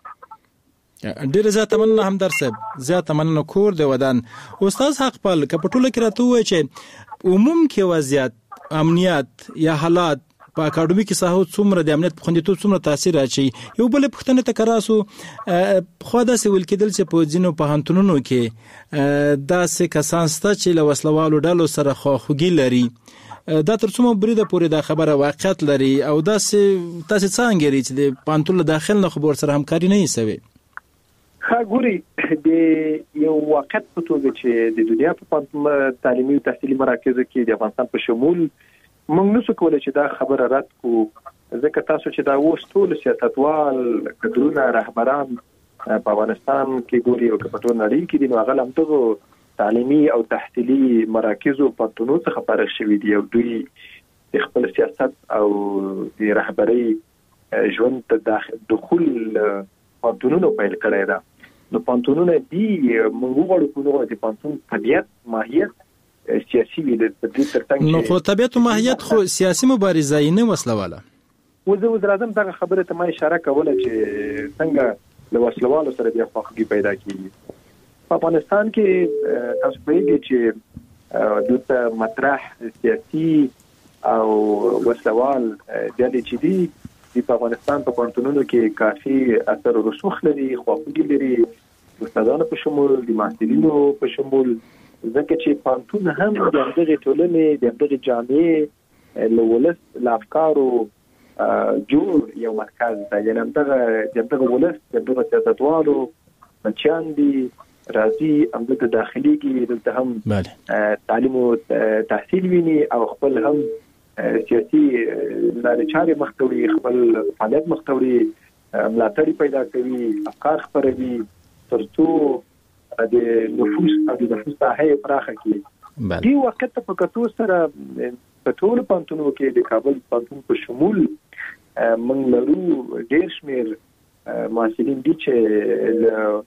کړی ډیر زیات مننه همدر صاحب زیات مننه کور د ودان استاد حق پال کپټوله کې راته وای چې عموم کې وضعیت امنیت یا حالات په اکاډمیک ساحو څومره د امنیت په خوندیتوب څومره تاثیر اچي یو بل پښتنه تکراسو خو دا سویل کېدل چې په ځینو پوهنتونونو کې دا سه کسان ست چې له وسلوالو ډلو سره خواخوږي لري دا تر څومره بریده پورې دا خبره واقعیت لري او دا سه تاسو څنګه لري چې د پوهنتون داخل نه خبر سره همکاري نه یې سوي ګوري د یو واقعیت په توګه چې د دنیا په تعلیمي او تحصیلي مراکزو کې د افغانستان په شمول موږ نشو کولای چې دا خبره رد کو ځکه تاسو چې دا وستول سیاستوال کډرونه رهبران په افغانستان کې ګوري او په ټول نړۍ کې د هغه لمتو تعلیمي او تحصیلي مراکزو په تونو څخه فارغ شوي دي او دوی د خپل سیاست او د رهبري ژوند ته دخول پانتونونو پیل کړی دا نو پانتونونه دی موږ غواړو کوو د پانتون طبيعت ماهیت سیاسي وي د دې ترڅنګ نو خو طبيعت او ماهیت خو سیاسي مبارزه نه وسلواله وزیر اعظم دا خبره ته ما اشاره کوله چې څنګه له وسلوالو سره د خواخوږي پیدا کیږي په افغانستان کې تاسو په چې د مطرح سیاسي او وسلوال د دې چې دی په افغانستان په پانتونونو کې کافي اثر رسوخ لري خواخوږي لري استادانو په شمول د محصلینو په شمول ځکه چې پانتون هم د دغه ټولنې د دغه جامعې له ولس لافکارو جوړ یو مرکز دی یعنی دغه ولس دغه سیاستوالو بچیان دي راځي امده داخلي کې دلته هم تعلیم او تحصیل ویني او خپل هم سیاسي لارې چارې مختوري خپل فعالیت مختوري ملاتړ پیدا کوي افکار خپروي ترڅو د نفوس او د نفوس ساحه پراخه کی دی وخت په کتو سره په ټول پانتونو کې د کابل پانتون په شمول موږ لرو ډېر شمېر محصلین دي چې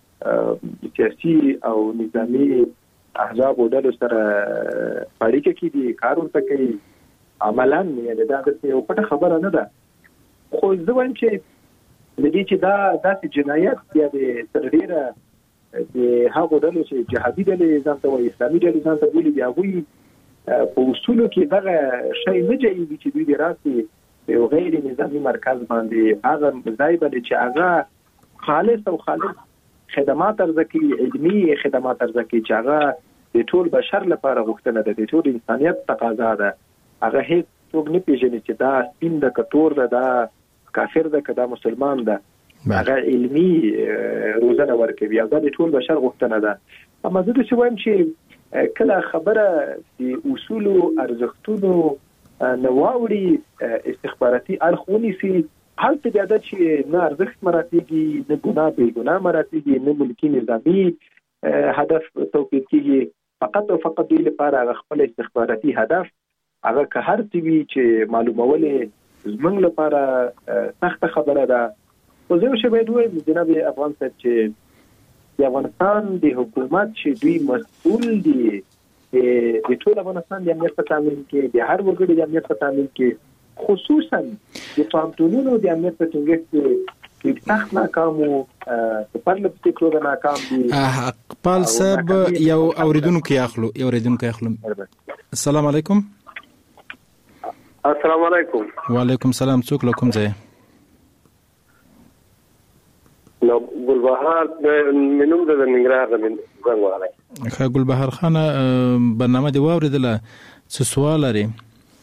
سیاسي او نظامی احزاب او ډلو سره اړیکه کې دي کار ورته کوي عملاً یعنی دا یو پټه خبره نه ده خو زه وایم چې د دې چې دا داسې جنایت یا د ترډیره د هغو ډلو چې جهادي ډلې ځان ته وایي اسلامي ډلې ځان ته بولي د هغوی په اصولو کې دغه شی نه جایزي چې دوی د راسي یو غیر نظامي مرکز باندې هغه ځای باندې چې هغه خالص او خالص خدمات ارزکي علمي خدمات ارزکي چې هغه د ټول بشر لپاره غوښتنه ده د ټول انسانيت تقاضا ده هغه هیڅ څوک نه پیژني چې دا سپین د کتور ده دا کافر ده کدا مسلمان ده هغه علمي روزنه ورکوي او دا د ټول بشر غوښتنه ده اما زه د څه وایم چې کله خبره د اصول او ارزښتونو نواوري استخباراتي اړخونی سي حالت بیا د چې نه ارزښت مراتبي نه ګناه به ګناه مراتبي نه ملکی نظامی هدف توقيت کیږي فقط او فقط د لپاره خپل استخباراتي هدف هغه که هر څه وی چې معلومولې زمنګ لپاره سخت خبره ده خو زه شې باید وایم جناب افغان صاحب چې د افغانستان د حکومت چې دوی مسؤل دي د ټول افغانستان د امنیت په تامین کې د هر وګړي د امنیت په تامین کې خصوصا د پانتونونو د امنیت په ټینګښت کې سخت ناکام او په پرله پسې توګه ناکام دي خپل صاحب یو اوریدونکو اخلم السلام علیکم السلام علیکم وعلیکم السلام څوک له کوم ځای نو ګلبهار منوم د ننګرهار د زنګ وهلی ښه ګلبهار خانه برنامه دی واوریدله څه سوال لري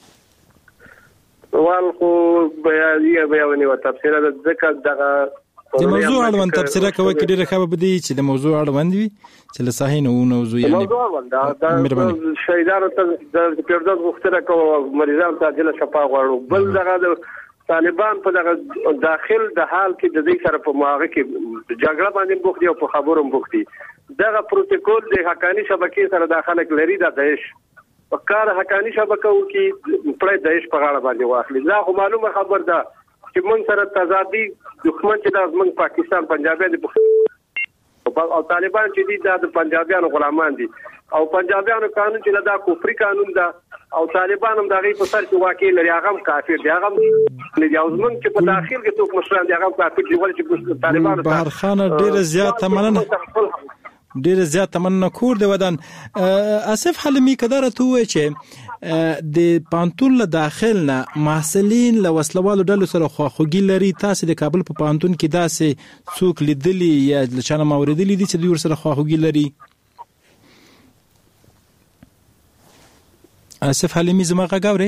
سوال خو بیا ونیوه تفصیله ده ځکه دغه د موضوع اړوند تفسیر کوي کې ډیره خبره بدی چې د موضوع اړوند وي چې له صحیح نه موضوع یعنی موضوع اړوند د شهیدانو ته د پیرداد غوښتنه کوي مریضان ته عاجله شفا غواړو بل دغه طالبان په دغه داخل د حال کې د دې سره په مواقع کې جګړه باندې بوخت دي او په خبرو بوخت دي دغه پروتوکول د حقانی شبکې سره داخله لري د داعش په کار حقانی شبکه او کې پړې داعش په غاړه باندې واخلي دا خو معلومه خبر ده چې موږ سره تضادي دښمن چې د موږ پاکستان پنجابیان او طالبان چې دي د پنجابیانو غلامان دي او پنجابیانو قانون چې دا کفري قانون ده او طالبان هم دغه په سر کې واقع لري هغه کافر دي هغه نه دی اوسمن چې په داخل کې څوک مشران دي هغه کافر دي ولې چې طالبان بهر خان ډیر زیات مننه کور دی ودان اسف حلمی کدار ته وای چې د پانتون له داخل نه محصلین له وسلوالو ډلو سره خواخوږي لري تاسو د کابل په پانتون کې داسې څوک لیدلی یا لچانه موردلی دي چې دوی سره خواخوږي لري اسف حلمی زما غاوري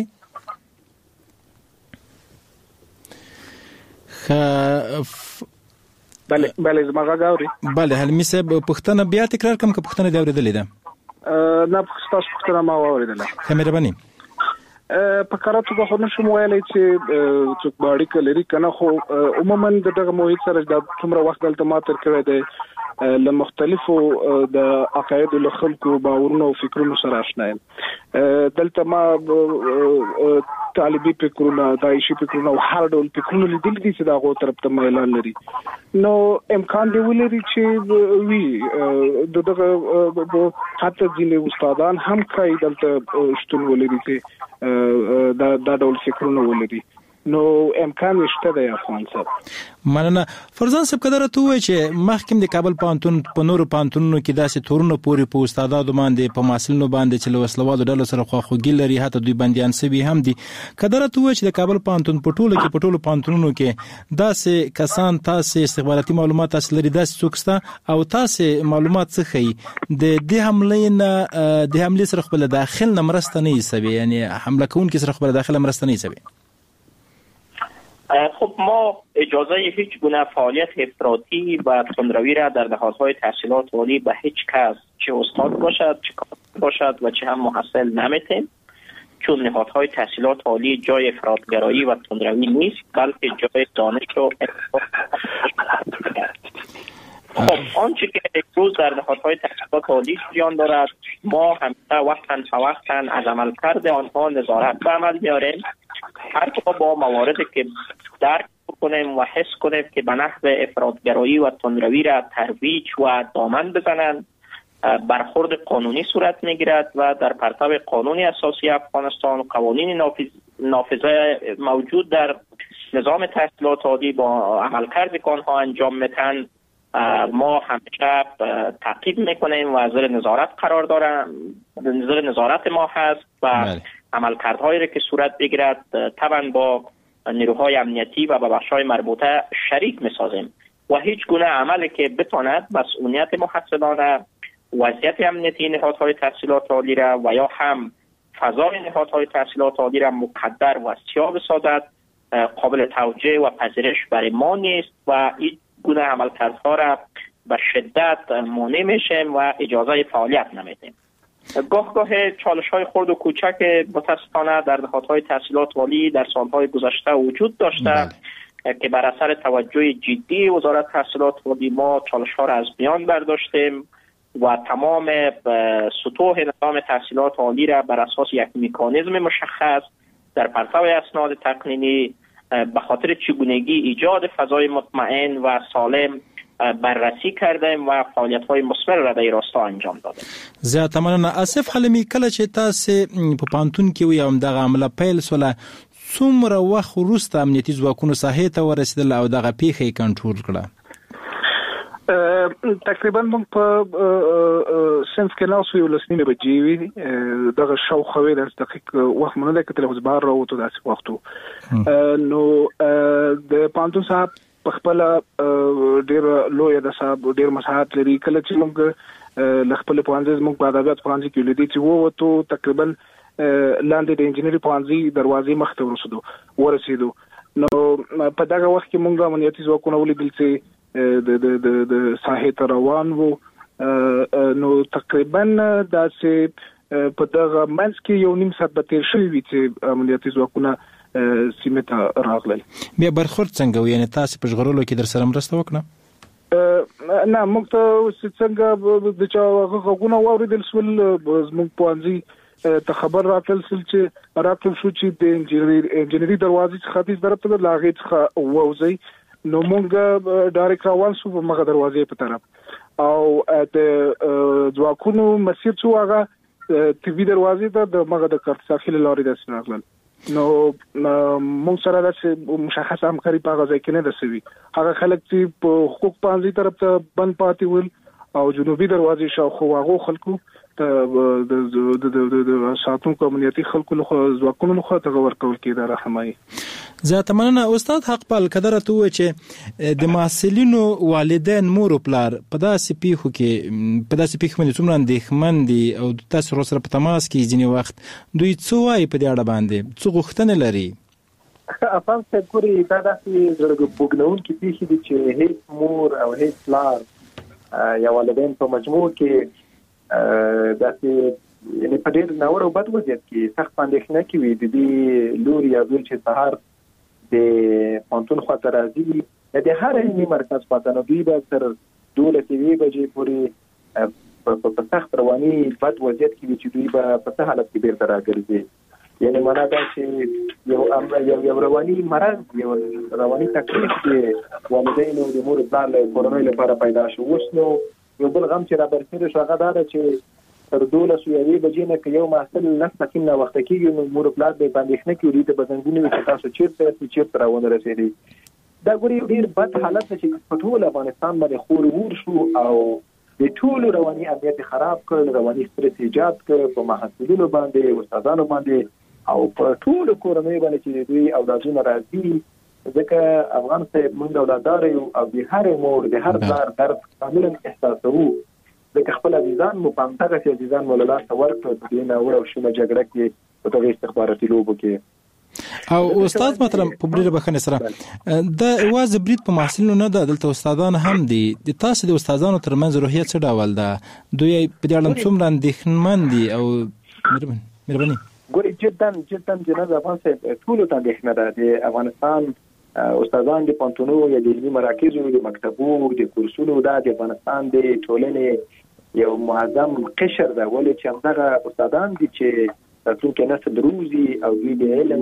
بله زما غاوري بله حلمی صاحب پښتنه بیا تکرار کوم که پښتنه دی اوریدلې ده نه پښتنه ما اوریدله مهرباني په کاراتو به خو نشم ویلی چې څوک باړی کلري کنه خو عموما دغه محیط سره د څومره وخت دلته ما تر کړی دی له مختلفو د عقاید له خلکو باورونو او فکرونو سره آشنا یم دلته ما طالبي فکرونه داعشي فکرونه او هر ډول فکرونه لیدل دي چې دا غو طرف ته اعلان لري نو امکان دی ولري چې وی دغه حتی ځینې استادان هم کوي دلته شتون ولري چې دا ډول فکرونه ولري نو امکان شته د افغان صاحب مننه فرزان صاحب کدره ته وای چې مخکې د کابل پانتون په نورو پانتونونو کې داسې تورونه پوری په استادانو باندې په ماسلونو باندې چې وسلوالو ډلو سره خواخوږي لري حتی دوی بنديان سوي هم دي کدره ته وای چې د کابل پانتون په ټولو پانتونونو کې داسې کسان تاسو استخباراتي معلومات تاسو لري داسې څوک او تاسو معلومات څه خي د دې حمله سره خپل داخل نمرسته نه ایسوي یعنی حمله کوونکي سره خپل داخل نمرسته نه ایسوي خب ما اجازه هیچ گونه فعالیت افراطی و تندروی را در نهادهای تحصیلات عالی به هیچ کس چه استاد باشد چه کارشناس باشد و چه هم محصل نمیتیم چون نهادهای تحصیلات عالی جای افراطگرایی و تندروی نیست بلکه جای دانش و خب آنچه که امروز در نهادهای تحصیلات عالی جریان دارد ما همیشه وقتا فوقتا از عملکرد آنها نظارت به عمل میاریم هر کدام با مواردی که درک کنیم و حس کنیم که به نحو افراطگرایی و تندروی را ترویج و دامن بزنند برخورد قانونی صورت میگیرد و در پرتو قانون اساسی افغانستان و قوانین نافذه موجود در نظام تحصیلات عالی با عملکردی که آنها انجام میدن ما همیشه تعقیب میکنیم و زیر نظارت قرار دارم زیر نظارت ما هست و عملکردهایی را که صورت بگیرد طبعا با نیروهای امنیتی و با بخش‌های مربوطه شریک میسازیم و هیچ گونه عملی که بتواند مسئولیت محصلانه وضعیت امنیتی نهادهای تحصیلات عالی را و یا هم فضای نهادهای تحصیلات عالی را مقدر و سیاه بسازد قابل توجه و پذیرش برای ما نیست و این گونه عملکردها را به شدت مانع میشیم و اجازه فعالیت نمیدیم. گاه چالش‌های خرد و کوچک متاسفانه در نهادهای تحصیلات عالی در سالهای گذشته وجود داشته که بر اثر توجه جدی وزارت تحصیلات عالی ما چالش‌ها را از میان برداشتیم و تمام سطوح نظام تحصیلات عالی را بر اساس یک مکانیزم مشخص در پرتو اسناد تقنینی به خاطر چگونگی ایجاد فضای مطمئن و سالم بررسی کردیم و فعالیت‌های مثمر را در این راستا انجام دادیم. زیات مننه. اسف حلمی کله چې تاسو په پانتون کې وي هم دغه عمله پیل سوله څومره وخت وروسته امنیتي ځواکونو ساحې ته ورسېدل او دغه پیښه کنټرول کړه؟ تقریبا موږ په سنس کې ناسو یو لسنینه بجې وي دغه شاوخوا د دقیق وخت مونږ د کتل بار راوته داسې وختو نو د پانتون صاحب په خپل ډیر لوی د صاحب ډیر مساحت لري کله چې موږ خپل پوهنځي موږ په ادبیات پوهنځي کې لیدي چې وته تقریبا لاندې د انجینری پوهنځي دروازې مخ ته ورسېدو نو په دغه وخت کې موږ امنیتي ځواکونه ولیدل چې د ساحې ته روان وو. نو تقریبا دا چې په دغه منځ کې یو نیم ساعت به تیر شوی وي چې امنیتي ځواکونه سیمه ته راغلل. بیا برخورد څنګه و؟ یعنی تاسو په ژغورلو کې در سره مرسته وکړه؟ نه موږ ته څنګه د چا غوونه واوریدل سول، موږ پوانځي ته خبر راکړل شو چې د انجنیری دروازې څخه د طرف ته لاغې څخه ووځي. نو موږ ډایرکټ روان شو په مغه دروازې په طرف او د ځواکونو مسیر څو هغه تیوی دروازې ته د مغه د کارت ساحل لارې د راغلل. نو موږ سره د مشخص همکاري په غځای کې نه دسوي. هغه خلک چې په حقوق پانځي طرف ته بند پاتې ول او جنوبي دروازې شاوخوا هغه خلکو د ساتونکو امنیتي خلکو له ځواکونو له ته ورکول کېده راهمایي. زه مننه استاد حقپال قدرت و چې د محصلینو والدین مور او پلار په داسې پیښو کې څومره اندېښمن دي او تاسو سره په تماس کې ځینې وخت دوی څه وایي په دې اړه باندې څه غوښتنې لري؟ افغان صاحب ګوري دا داسې زړه بوږنونکې پیښې دي چې هیڅ مور او هیڅ پلار یا والدین په مجموع کې داسې یعنی په ډېر ناوړه او بد وضعیت کې سخت اندېښنه کوي د دې لور یا زوی چې سهار د پانتون خواته راځي د هر علمي مرکز خواته نو دوی به تر 12 بجې پورې په سخت رواني بد وضعیت کې چې دوی به په څه حالت کې بیرته راګرځي. یعنی معنا دا چې یو رواني مرض یو رواني تکلیف کې والدینو د مور پلار له کورنۍ لپاره پیدا شو. اوس نو یو بل غم چې را برسېږي شو هغه دا ده چې تر 12 بجې نه که یو محصل لس دقیقې نه وخته کېږي نو مور پلار به اندېښنه کوي ته به زنګونه وي چې تاسو چېرته راونه رسېدئ. دا ګوري ډېر بد حالت ده چې په ټول افغانستان باندې خور وور شو او د ټولو رواني امنیت خراب کړ، رواني سترس ایجاد کړ په محصلینو باندې، استادانو باندې او په ټولو کورنۍ باندې چې دوی اولادونه راځي. ځکه افغان صاحب موږ اولادار یو او د هر مور د هر پلار درد کاملا احساسوو. ځکه خپل عزیزان مو په همدغه عزیزان مو له لاسه ورکړل په دې ناوړه او شومه جګړه کې په دغه استخباراتي لوبو کې. او استاد محترم په ډیره بخښنې سره د اواز برید په محصلینو نه ده، دلته استادان هم دي. د تاسو د استادانو ترمنځ روحیه څه ډول ده؟ دوی په دې اړه څومره اندېښمن دي او مهرباني ګوري جدا جناب افغان صاحب ټول ته اندېښنه ده. د افغانستان استادان د پانتونو یا د علمي مراکزو د مکتبو د کورسونو د افغانستان د ټولنې یو معظم قشر ده، ولې چې همدغه استادان دي چې راتلونکي نسل روزي او دوی د علم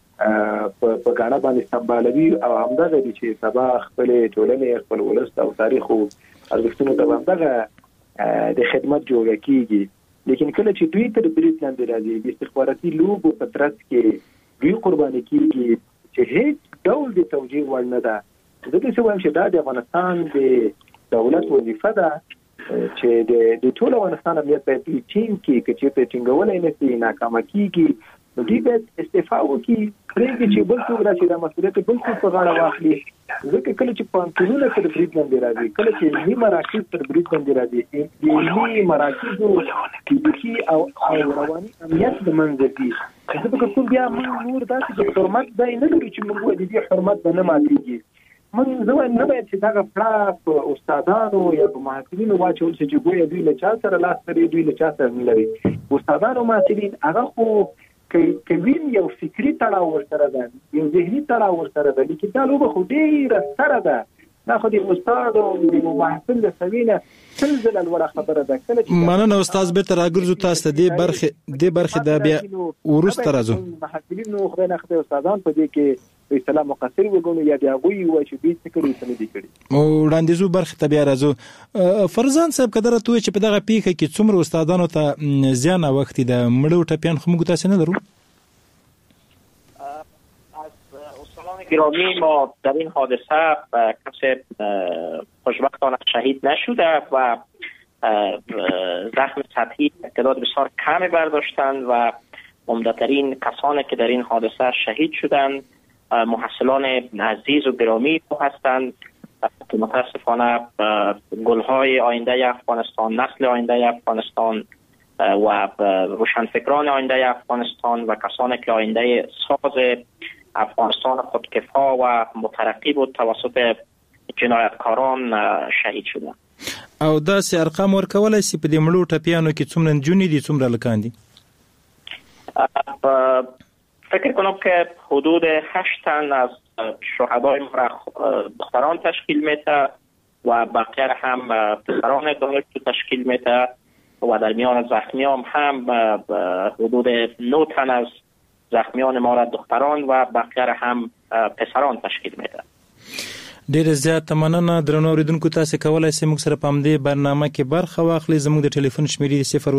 په ګاڼه باندې سمبالوي او همدغه دي چې سبا خپل ټولنې خپل ولس او تاریخ او ارزښتونو ته همدغه د خدمت جوړ کیږي. لیکن کله چې دوی تر برید لاندې راځي د استخباراتي لوبو په ترڅ کې دوی قرباني کیږي چې هیڅ ډول د توجیه وړ نه ده. زه دې وایم چې دا د افغانستان د دولت وظیفه ده چې د ټول افغانستان امنیت په ټیم کې چې ټینګولای نه شي ناکامه کیږي نو دوی باید استعفا وکړي، پرېږدي چې بل څوک راشي دا مسؤلیت بل څوک په غاړه واخلي. ځکه کله چې پانتونونه تر برید لاندې راځي، کله چې علمي مراکز تر برید لاندې راځي، د علمي مراکزو فزیکي او رواني امنیت د منځ دي. زه فکر کوم بیا موږ نور داسې د حرمت ځای نه لرو چې موږ د دې حرمت به نه ماتېږي. موږ زه وایم نه باید چې دغه پړه په استادانو یا په محصلینو واچول شي چې ګویا دوی له چا سره لاس لري، دوی له چا سره نه لري. استادانو محصلین هغه خو کوین یو فکری تړاو ورسره ده، یو ذهني تړاو ورسره ده، لیکن دا لوبه خو ډېره سره ده. دا خو د استاد او د محصل د سوینه سلسله لوړه خبره ده. کله چې مننه استاد بیرته راګرځو تاسو ته دې برخه د بیا ورسته راځو. محصلینو خو نه خدای استادان په دې کې په اسلام مقصر وګڼو یا د هغوی وایي چې دوی څه کړي څه نه دي کړي. او وړاندیزو برخه ته بیا راځو. فرزان صاحب قدرت وایي چې په دغه پیښه کې څومره استادانو ته زیان اوښتې ده، مړه ټپیان خو موږ تاسو نه لرو. گرامی ما در این حادثه کسی خوشبختانه شهید نشده و زخم سطحی تعداد بسیار کمی برداشتند و عمده‌ترین کسانی که در این حادثه شهید شدند محصلان عزیز و گرامی هستند که متاسفانه گلهای آینده افغانستان، نسل آینده افغانستان و روشنفکران آینده افغانستان و کسانی که آینده ساز افغانستان خودکفا و مترقی بود توسط جنایتکاران شهید شدند. او داسې ارقام ورکولای شي په دې مړو ټپیانو کې څومره نجونې دي څومره هلکان دي؟ فکر کنم که حدود 8 تن از شهدای ما دختران تشکیل میده و بقیه هم پسران دانش تشکیل میده و در میان زخمیان هم حدود 9 تن از زخمیان ما را دختران و بقیه هم پسران تشکیل میده. ډېر زیات مننه درنو اوریدونکو. تاسو کولای شئ موږ سره په همدې برنامه کې برخه واخلئ. زموږ د ټلیفون شمیرې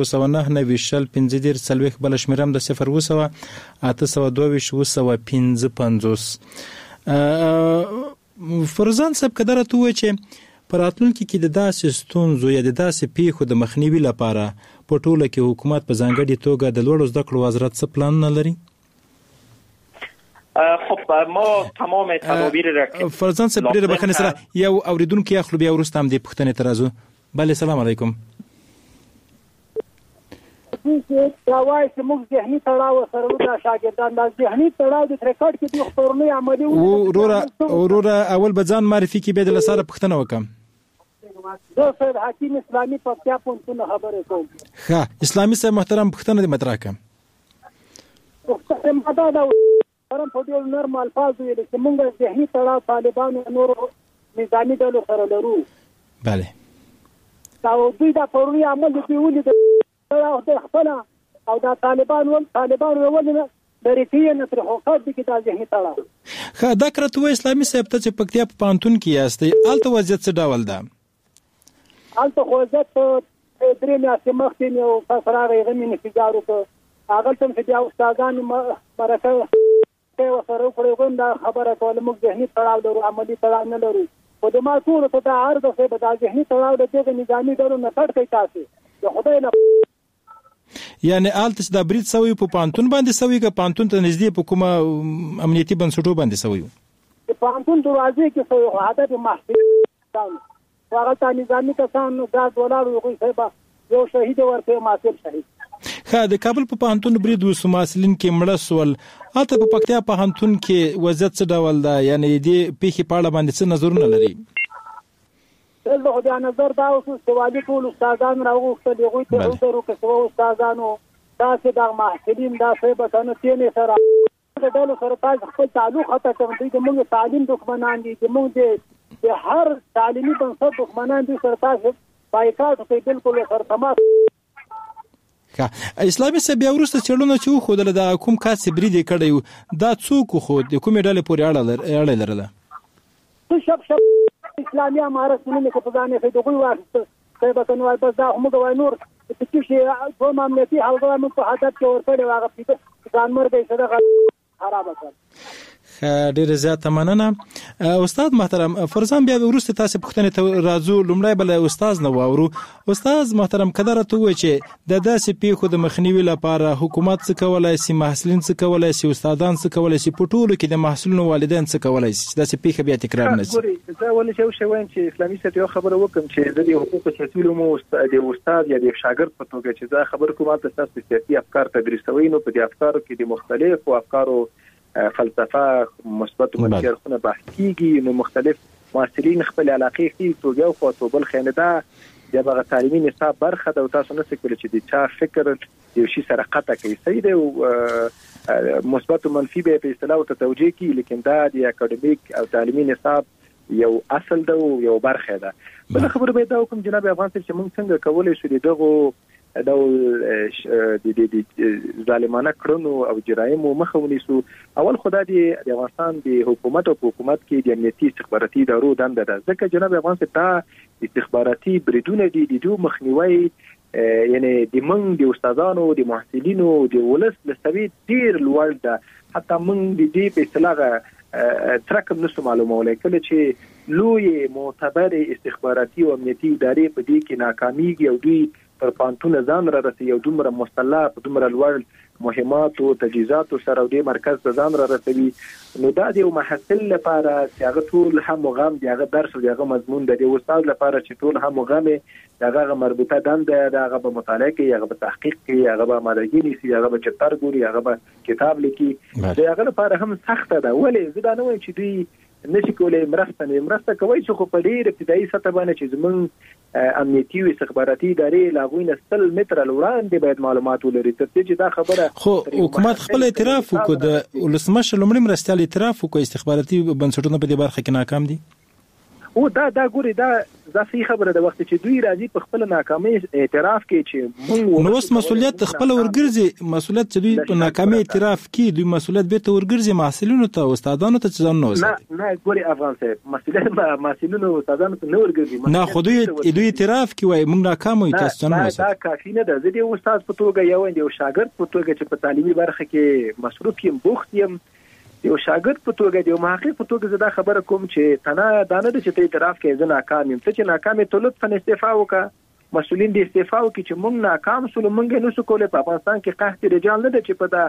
0299015 بل شمیرم د 02822 فرزان صاحب کدره تو وای چې پراتلونکو کې د داسې ستونزو یا د داسې پیښو د مخنیوي لپاره په ټوله کې حکومت په ځانګړي توګه د لوړو زده کړو وزارت څه پلان نه لري؟ خب ما تمام تدابیر را فرزان صاحب ډېر بخښنه سره یو اوریدونکو اخلو بیا وروسته هم د پوښتنې ترازو. بله سلام علیکم. دا وایي چې موږ ذهني تړاو سره د شاګردان د ذهني تړاو د ریکارډ کې د خبرونې عملي وروره اول به ځان معرفي کې به د لساره پوښتنه وکم. زه سید حکیم اسلامي پکتیا پوهنتون خبرې کوم. ښه اسلامي صاحب محترم پوښتنه دې مطرح کړم. پوښتنه دا ده پرم په ډول نرم الفاظ ویل چې موږ ذهني تړاو طالبانو نور نظامي ډلو سره لرو. بله دا دوی دا پرونی عمل دی ولې د خپل او دا طالبان ولې درېتی نه تر حقوق دي کې دا ذهني تړاو. ښه دا کرته و اسلامي صاحب ته چې پکتیا په پانتون کې یاستئ الته وضعیت څه ډول ده؟ الته وضعیت 3 میاشتې مخکې یو فسراغې غمې انفجار وکړ. هغه ته چې بیا استادان مرکه وسره وکړو دا خبره کوله موږ ذهني تړاو لرو عملي تړاو نه لرو. خو د ما ټول ته دا عرض څه به دا ذهني تړاو د دې نظامي ډلو نه کټ کوي تاسو د خدای نه. یعنی آلته چې دا برید سوی په پانتون باندې سوی که پانتون ته نږدې په کومه امنیتي بنسټو باندې سوی؟ د پانتون دروازې کې سوی خو عادت محفل هغه ته نظامي کسان ګاز ولاړ وي خو یو شهید ورته ماسل شهید. ښه د کابل په پوهنتون برید وسو محصلین کې مړه سول الته په پکتیا پوهنتون کې وضعیت څه ډول ده؟ یعنی دې پیښې په اړه باندې څه نظرونه لري؟ دلته خو بیا نظر دا اوس چې والي ټول استادان راوغوښتل هغوی ته عذر وکړه چې استادانو داسې دا محصلین داسې به که نه تېنې سره د ډلو سره تاسو خپل تعلق ختم کړئ. دوی زموږ تعلیم دښمنان دي، زموږ د هر تعلیمي بنسټ دښمنان دي. سره تاسو بایکاټ وکړئ، بالکل سره تماس. اسلامي صاحب بیا وروسته څېړنه چې وښودله دا کوم کس چې برید یې کړی و دا څوک وښود؟ د کومې ډلې پورې اړه لرله؟ شپ اسلامي امارت نومې که په ځان یې دغوی واخیسته صاحب که نو بس دا موږ وایو نور چې شي دوم امنیتي حلقه موږ په هدف کې ورکړې وه هغه ځانمرګی صدقه خرابه کړه. ډېر زیاته مننه استاد محترم. فرزان بیا وروسته تاسو پوښتنې ته راځو. لومړی بل استاد نه واورو. استاد محترم کدره ته وایي چې د داسې پیښو د مخنیوي لپاره حکومت څه کولای شي، محصلین څه کولای شي، استادان څه کولای شي، په ټولو کې د محصلینو والدین څه کولای شي چې داسې پیښه بیا تکرار نه شي؟ زه ولې چې وایم چې اسلامي صاحب یو خبره وکم چې د حقوقو سیاسي علومو د استاد یا د شاګرد په توګه چې دا خبر کوم تاسو سیاسي افکار تدریسوي نو په دې افکارو کې د مختلفو افکارو فلسفه مثبت منفي اړخونه بحث کیږي. نو مختلف محصلین خپل علاقې خي توګه او خو بل خنده د هغه تعلیمي نصاب برخه د تاسو نه څه کول چې د چا فکر یو شی سره قطع کوي صحیح دی او مثبت او منفي به په اصطلاح ته توجیه کی، لیکن دا د اکاډمیک او تعلیمي نصاب یو اصل ده او یو برخه ده. بل خبره به دا کوم جناب افغان چې موږ څنګه کولای شو دغه د ظالمانه کړنو او جرایمو مخه ونیسو. اول خدای د افغانستان د حکومت او حکومت کې د امنیتي استخباراتي ادارو دنده ده ځکه جناب افغان ته استخباراتي بریدونه دي د دوه مخنیوي یعنی د موږ د استادانو د محصلینو د ولس لسوي ډیر لوړ ده. حتی موږ د دې په اصطلاح ترکم نشو معلومولای کله چې لوی معتبر استخباراتي او امنیتي ادارې په دې کې ناکاميږي او دوی تر پانتون ځان را رسي یو دومره مسلح دومره لوړ مهمات او تجهیزات سره د مرکز ته ځان را رسوي نو دا د یو محصل لپاره چې هغه ټول هم غم دی هغه درس دی هغه مضمون دی استاد لپاره چې ټول هم غم هغه مربوطه دنده هغه به مطالعه کوي هغه به تحقیق کوي هغه به مدرګي نيسي هغه به چتر ګوري هغه به کتاب لیکي دا هغه لپاره هم سخته ده ولې زه دا نه وایم چې دوی نشي کولای مرسته کوي چې خو په ډېر ابتدایي سطح باندې چې زمونږ امنیتي او استخباراتي ادارې لاغوي نستل متر لوړاندې باید معلومات ولري تر څو چې دا خبره خو حکومت خپل اعتراف وکړ د ولسمشر لومړی مرستيال اعتراف وکړ استخباراتي بنسټونه په دې برخه کې ناکام دي او دا ګوري دا صحیح خبره ده وخت چې دوی راځي په خپل ناکامۍ اعتراف کوي چې موږ نو اوس مسؤلیت خپل ورګرځي مسؤلیت چې دوی په ناکامۍ اعتراف کوي دوی مسؤلیت به ته ورګرځي محصلینو ته استادانو ته ځان نه وساتي نه ګوري افغان صاحب مسؤلیت محصلینو استادانو ته نه ورګرځي نه خو دوی اعتراف کوي موږ ناکام یو تاسو نه وساتي دا کافي نه ده زه د استاد په توګه یو شاګرد په توګه چې په تعلیمي برخه کې مصروف یم بوخت یم یو شاګرد په توګه یو محقق په توګه زه دا خبره کوم چې تنه دانه د چې اعتراف کوي زه ناکام یم چې ناکام ته لطفا استعفا وکړه مسؤلین دې استعفا وکړي چې موږ ناکام سول موږ نه سو کولای په افغانستان کې قحط رجال نه ده چې په دا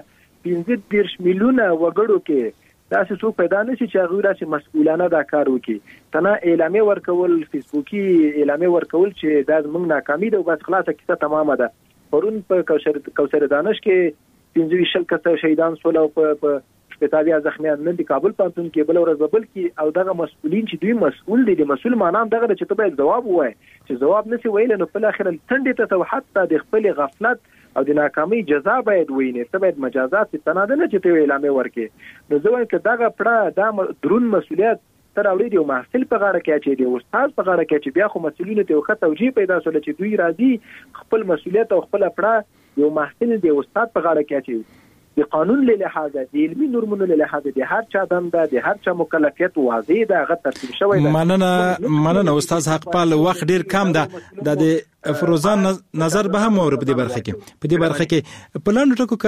15 میلیونه وګړو کې دا څه پیدا نشي چې هغه راشي مسؤلانه دا کار وکړي تنه اعلامیه ورکول فیسبوکي اعلامیه ورکول چې دا موږ ناکامي ده او بس خلاصه کیسه تمامه ده پرون په کوثر دانش کې 15 کسه شهیدان سول او په شپږ زخمیان نن د کابل پانتون کې بل ورځ بل کې او دغه مسؤلین چې دوی مسؤل دي د مسؤل معنی دغه چې ته باید جواب وای چې جواب نشي ویل نو په اخر تندې ته حتی د خپل غفلت او د ناکامۍ جزا باید ویني ته باید مجازات تناده نه چې ته اعلان ورکې نو زه وایم چې دغه پړه د درون مسؤلیت تر اوري دی محصل په غاړه کې چې دی استاد په غاړه کې چې بیا خو مسؤلینو ته وخت توجیه پیدا شول چې دوی راځي خپل مسؤلیت او خپل پړه یو محصل دی استاد په غاړه کې چې د قانون له لحاظه د علمي نورمونو له لحاظه د هر چا دنده د هر چا مکلفیت واضح ده غو ترتیب شوی ده مننه استاد حقپال وخت ډیر کم ده د فروزان نظر به هم اور په دې برخه کې په لاندې ټکو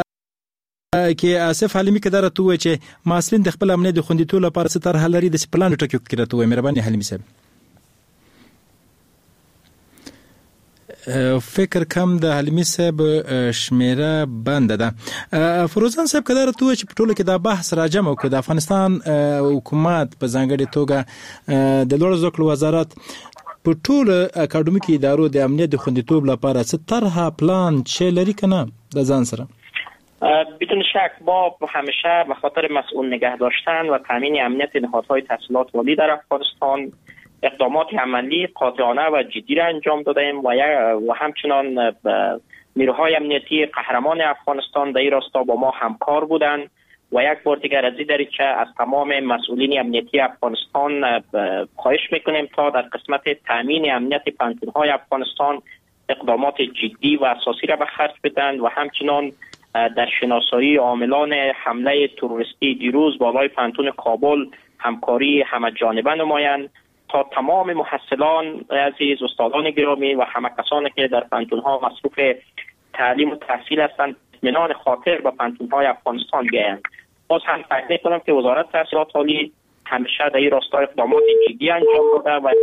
کې اسف حلیمی کدار ته چې ماسلین د خپل امنیت خوندیتو لپاره ستر حل لري د پلان ټکو کې راته وي مهرباني حلیمی صاحب فکر کم د حلیمی صاحب شمیره بند ده فروزان صاحب کدار ته چې په ټوله کې دا بحث راجم او د افغانستان حکومت په ځانګړي توګه د لوړ زده کړو وزارت په ټول اکاډمیکي ادارو د امنیت خوندیتوب لپاره څه طرحه پلان چې لري کنه د ځان سره بدون شک ما همیشه به خاطر مسئول نگه داشتن و تامین امنیت نهادهای تحصیلات عالی در افغانستان اقدامات عملی قاطعانه و جدی را انجام دادیم و همچنان نیروهای امنیتی قهرمان افغانستان در این راستا با ما همکار بودند و یک بار دیگر از این دریچه از تمام مسئولین امنیتی افغانستان خواهش میکنیم تا در قسمت تامین امنیت پانتون‌های افغانستان اقدامات جدی و اساسی را به خرج بدن و همچنان در شناسایی عاملان حمله تروریستی دیروز بالای پانتون کابل همکاری همه‌جانبه نمایند تا تمام محصلان عزیز استادان گرامی و همه کسانی که در پانتون‌ها مصروف تعلیم و تحصیل هستند اطمینان خاطر به پانتون‌های افغانستان بیایند. باز هم تاکید کنم که وزارت تحصیلات عالی همیشه در این راستا اقدامات جدی انجام داده و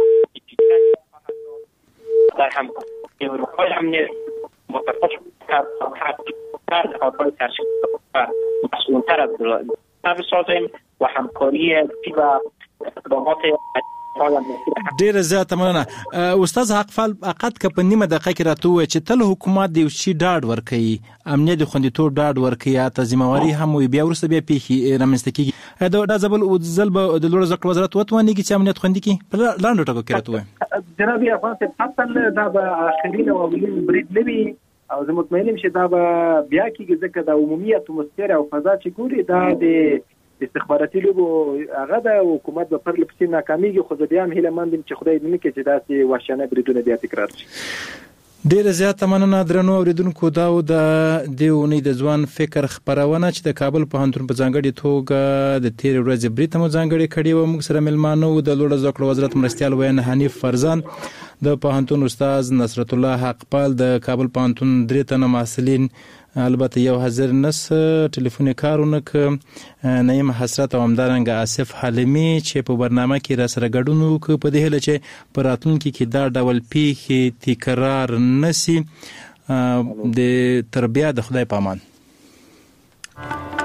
در همکاری نیروهای امنیتی متفاوت نهادهای تحصیلات مسئول‌تر از بسازیم و همکاری و اقدامات ډیر زیاته مننه استاد حقپال فقط که په نیمه دقیقه کې راته وایي چې تل حکومت دی چې ډاډ ورکړي امنیت خوندیتوب ډاډ ورکړي یا تضمینواري هم وي بیا ورسته بیا پیښې رامنځته کیږي دا ځل به د لوړ زده کړو وزارت وتوانیږي چې امنیت خوندي کړي په لاندې ټکو کې راته وایي جناب افغان صاحب حتی دا به اخرین او اولین برید نه وي او زه مطمئن یم چې دا به بیا کېږي ځکه د عمومي اتموسفیر او فضا چې ګوري دا د استخباراتي لوبو هغه د حکومت په پرله پسې ناکامېږي خو زه بیا هم هیله مند یم چې خدای دې نه کړي چې داسې وحشیانه بریدونه بیا تکرار شي ډیره زیاته مننه درنو اوریدونکو دا و د دې اونۍ د ځوان فکر خپرونه چې د کابل پوهنتون په ځانګړي توګه د تېرې ورځې برید مو ځانګړې کړې وه موږ سره میلمانه وو د لوړ زده کړو وزارت مرستیال ویان حنیف فرزان د پوهنتون استاد نصرت الله حقپال د کابل پوهنتون 3 تنه محصلین البته یو حاضر نس ټلیفون کارونه ک نعیم حسرت او همدارنګ آصف حلیمی چې په برنامه کې را سره ګډون وکړي په دې هله چې په راتلونکي کې دا ډول پیښې تکرار نسی د تربیه د خدای پامان.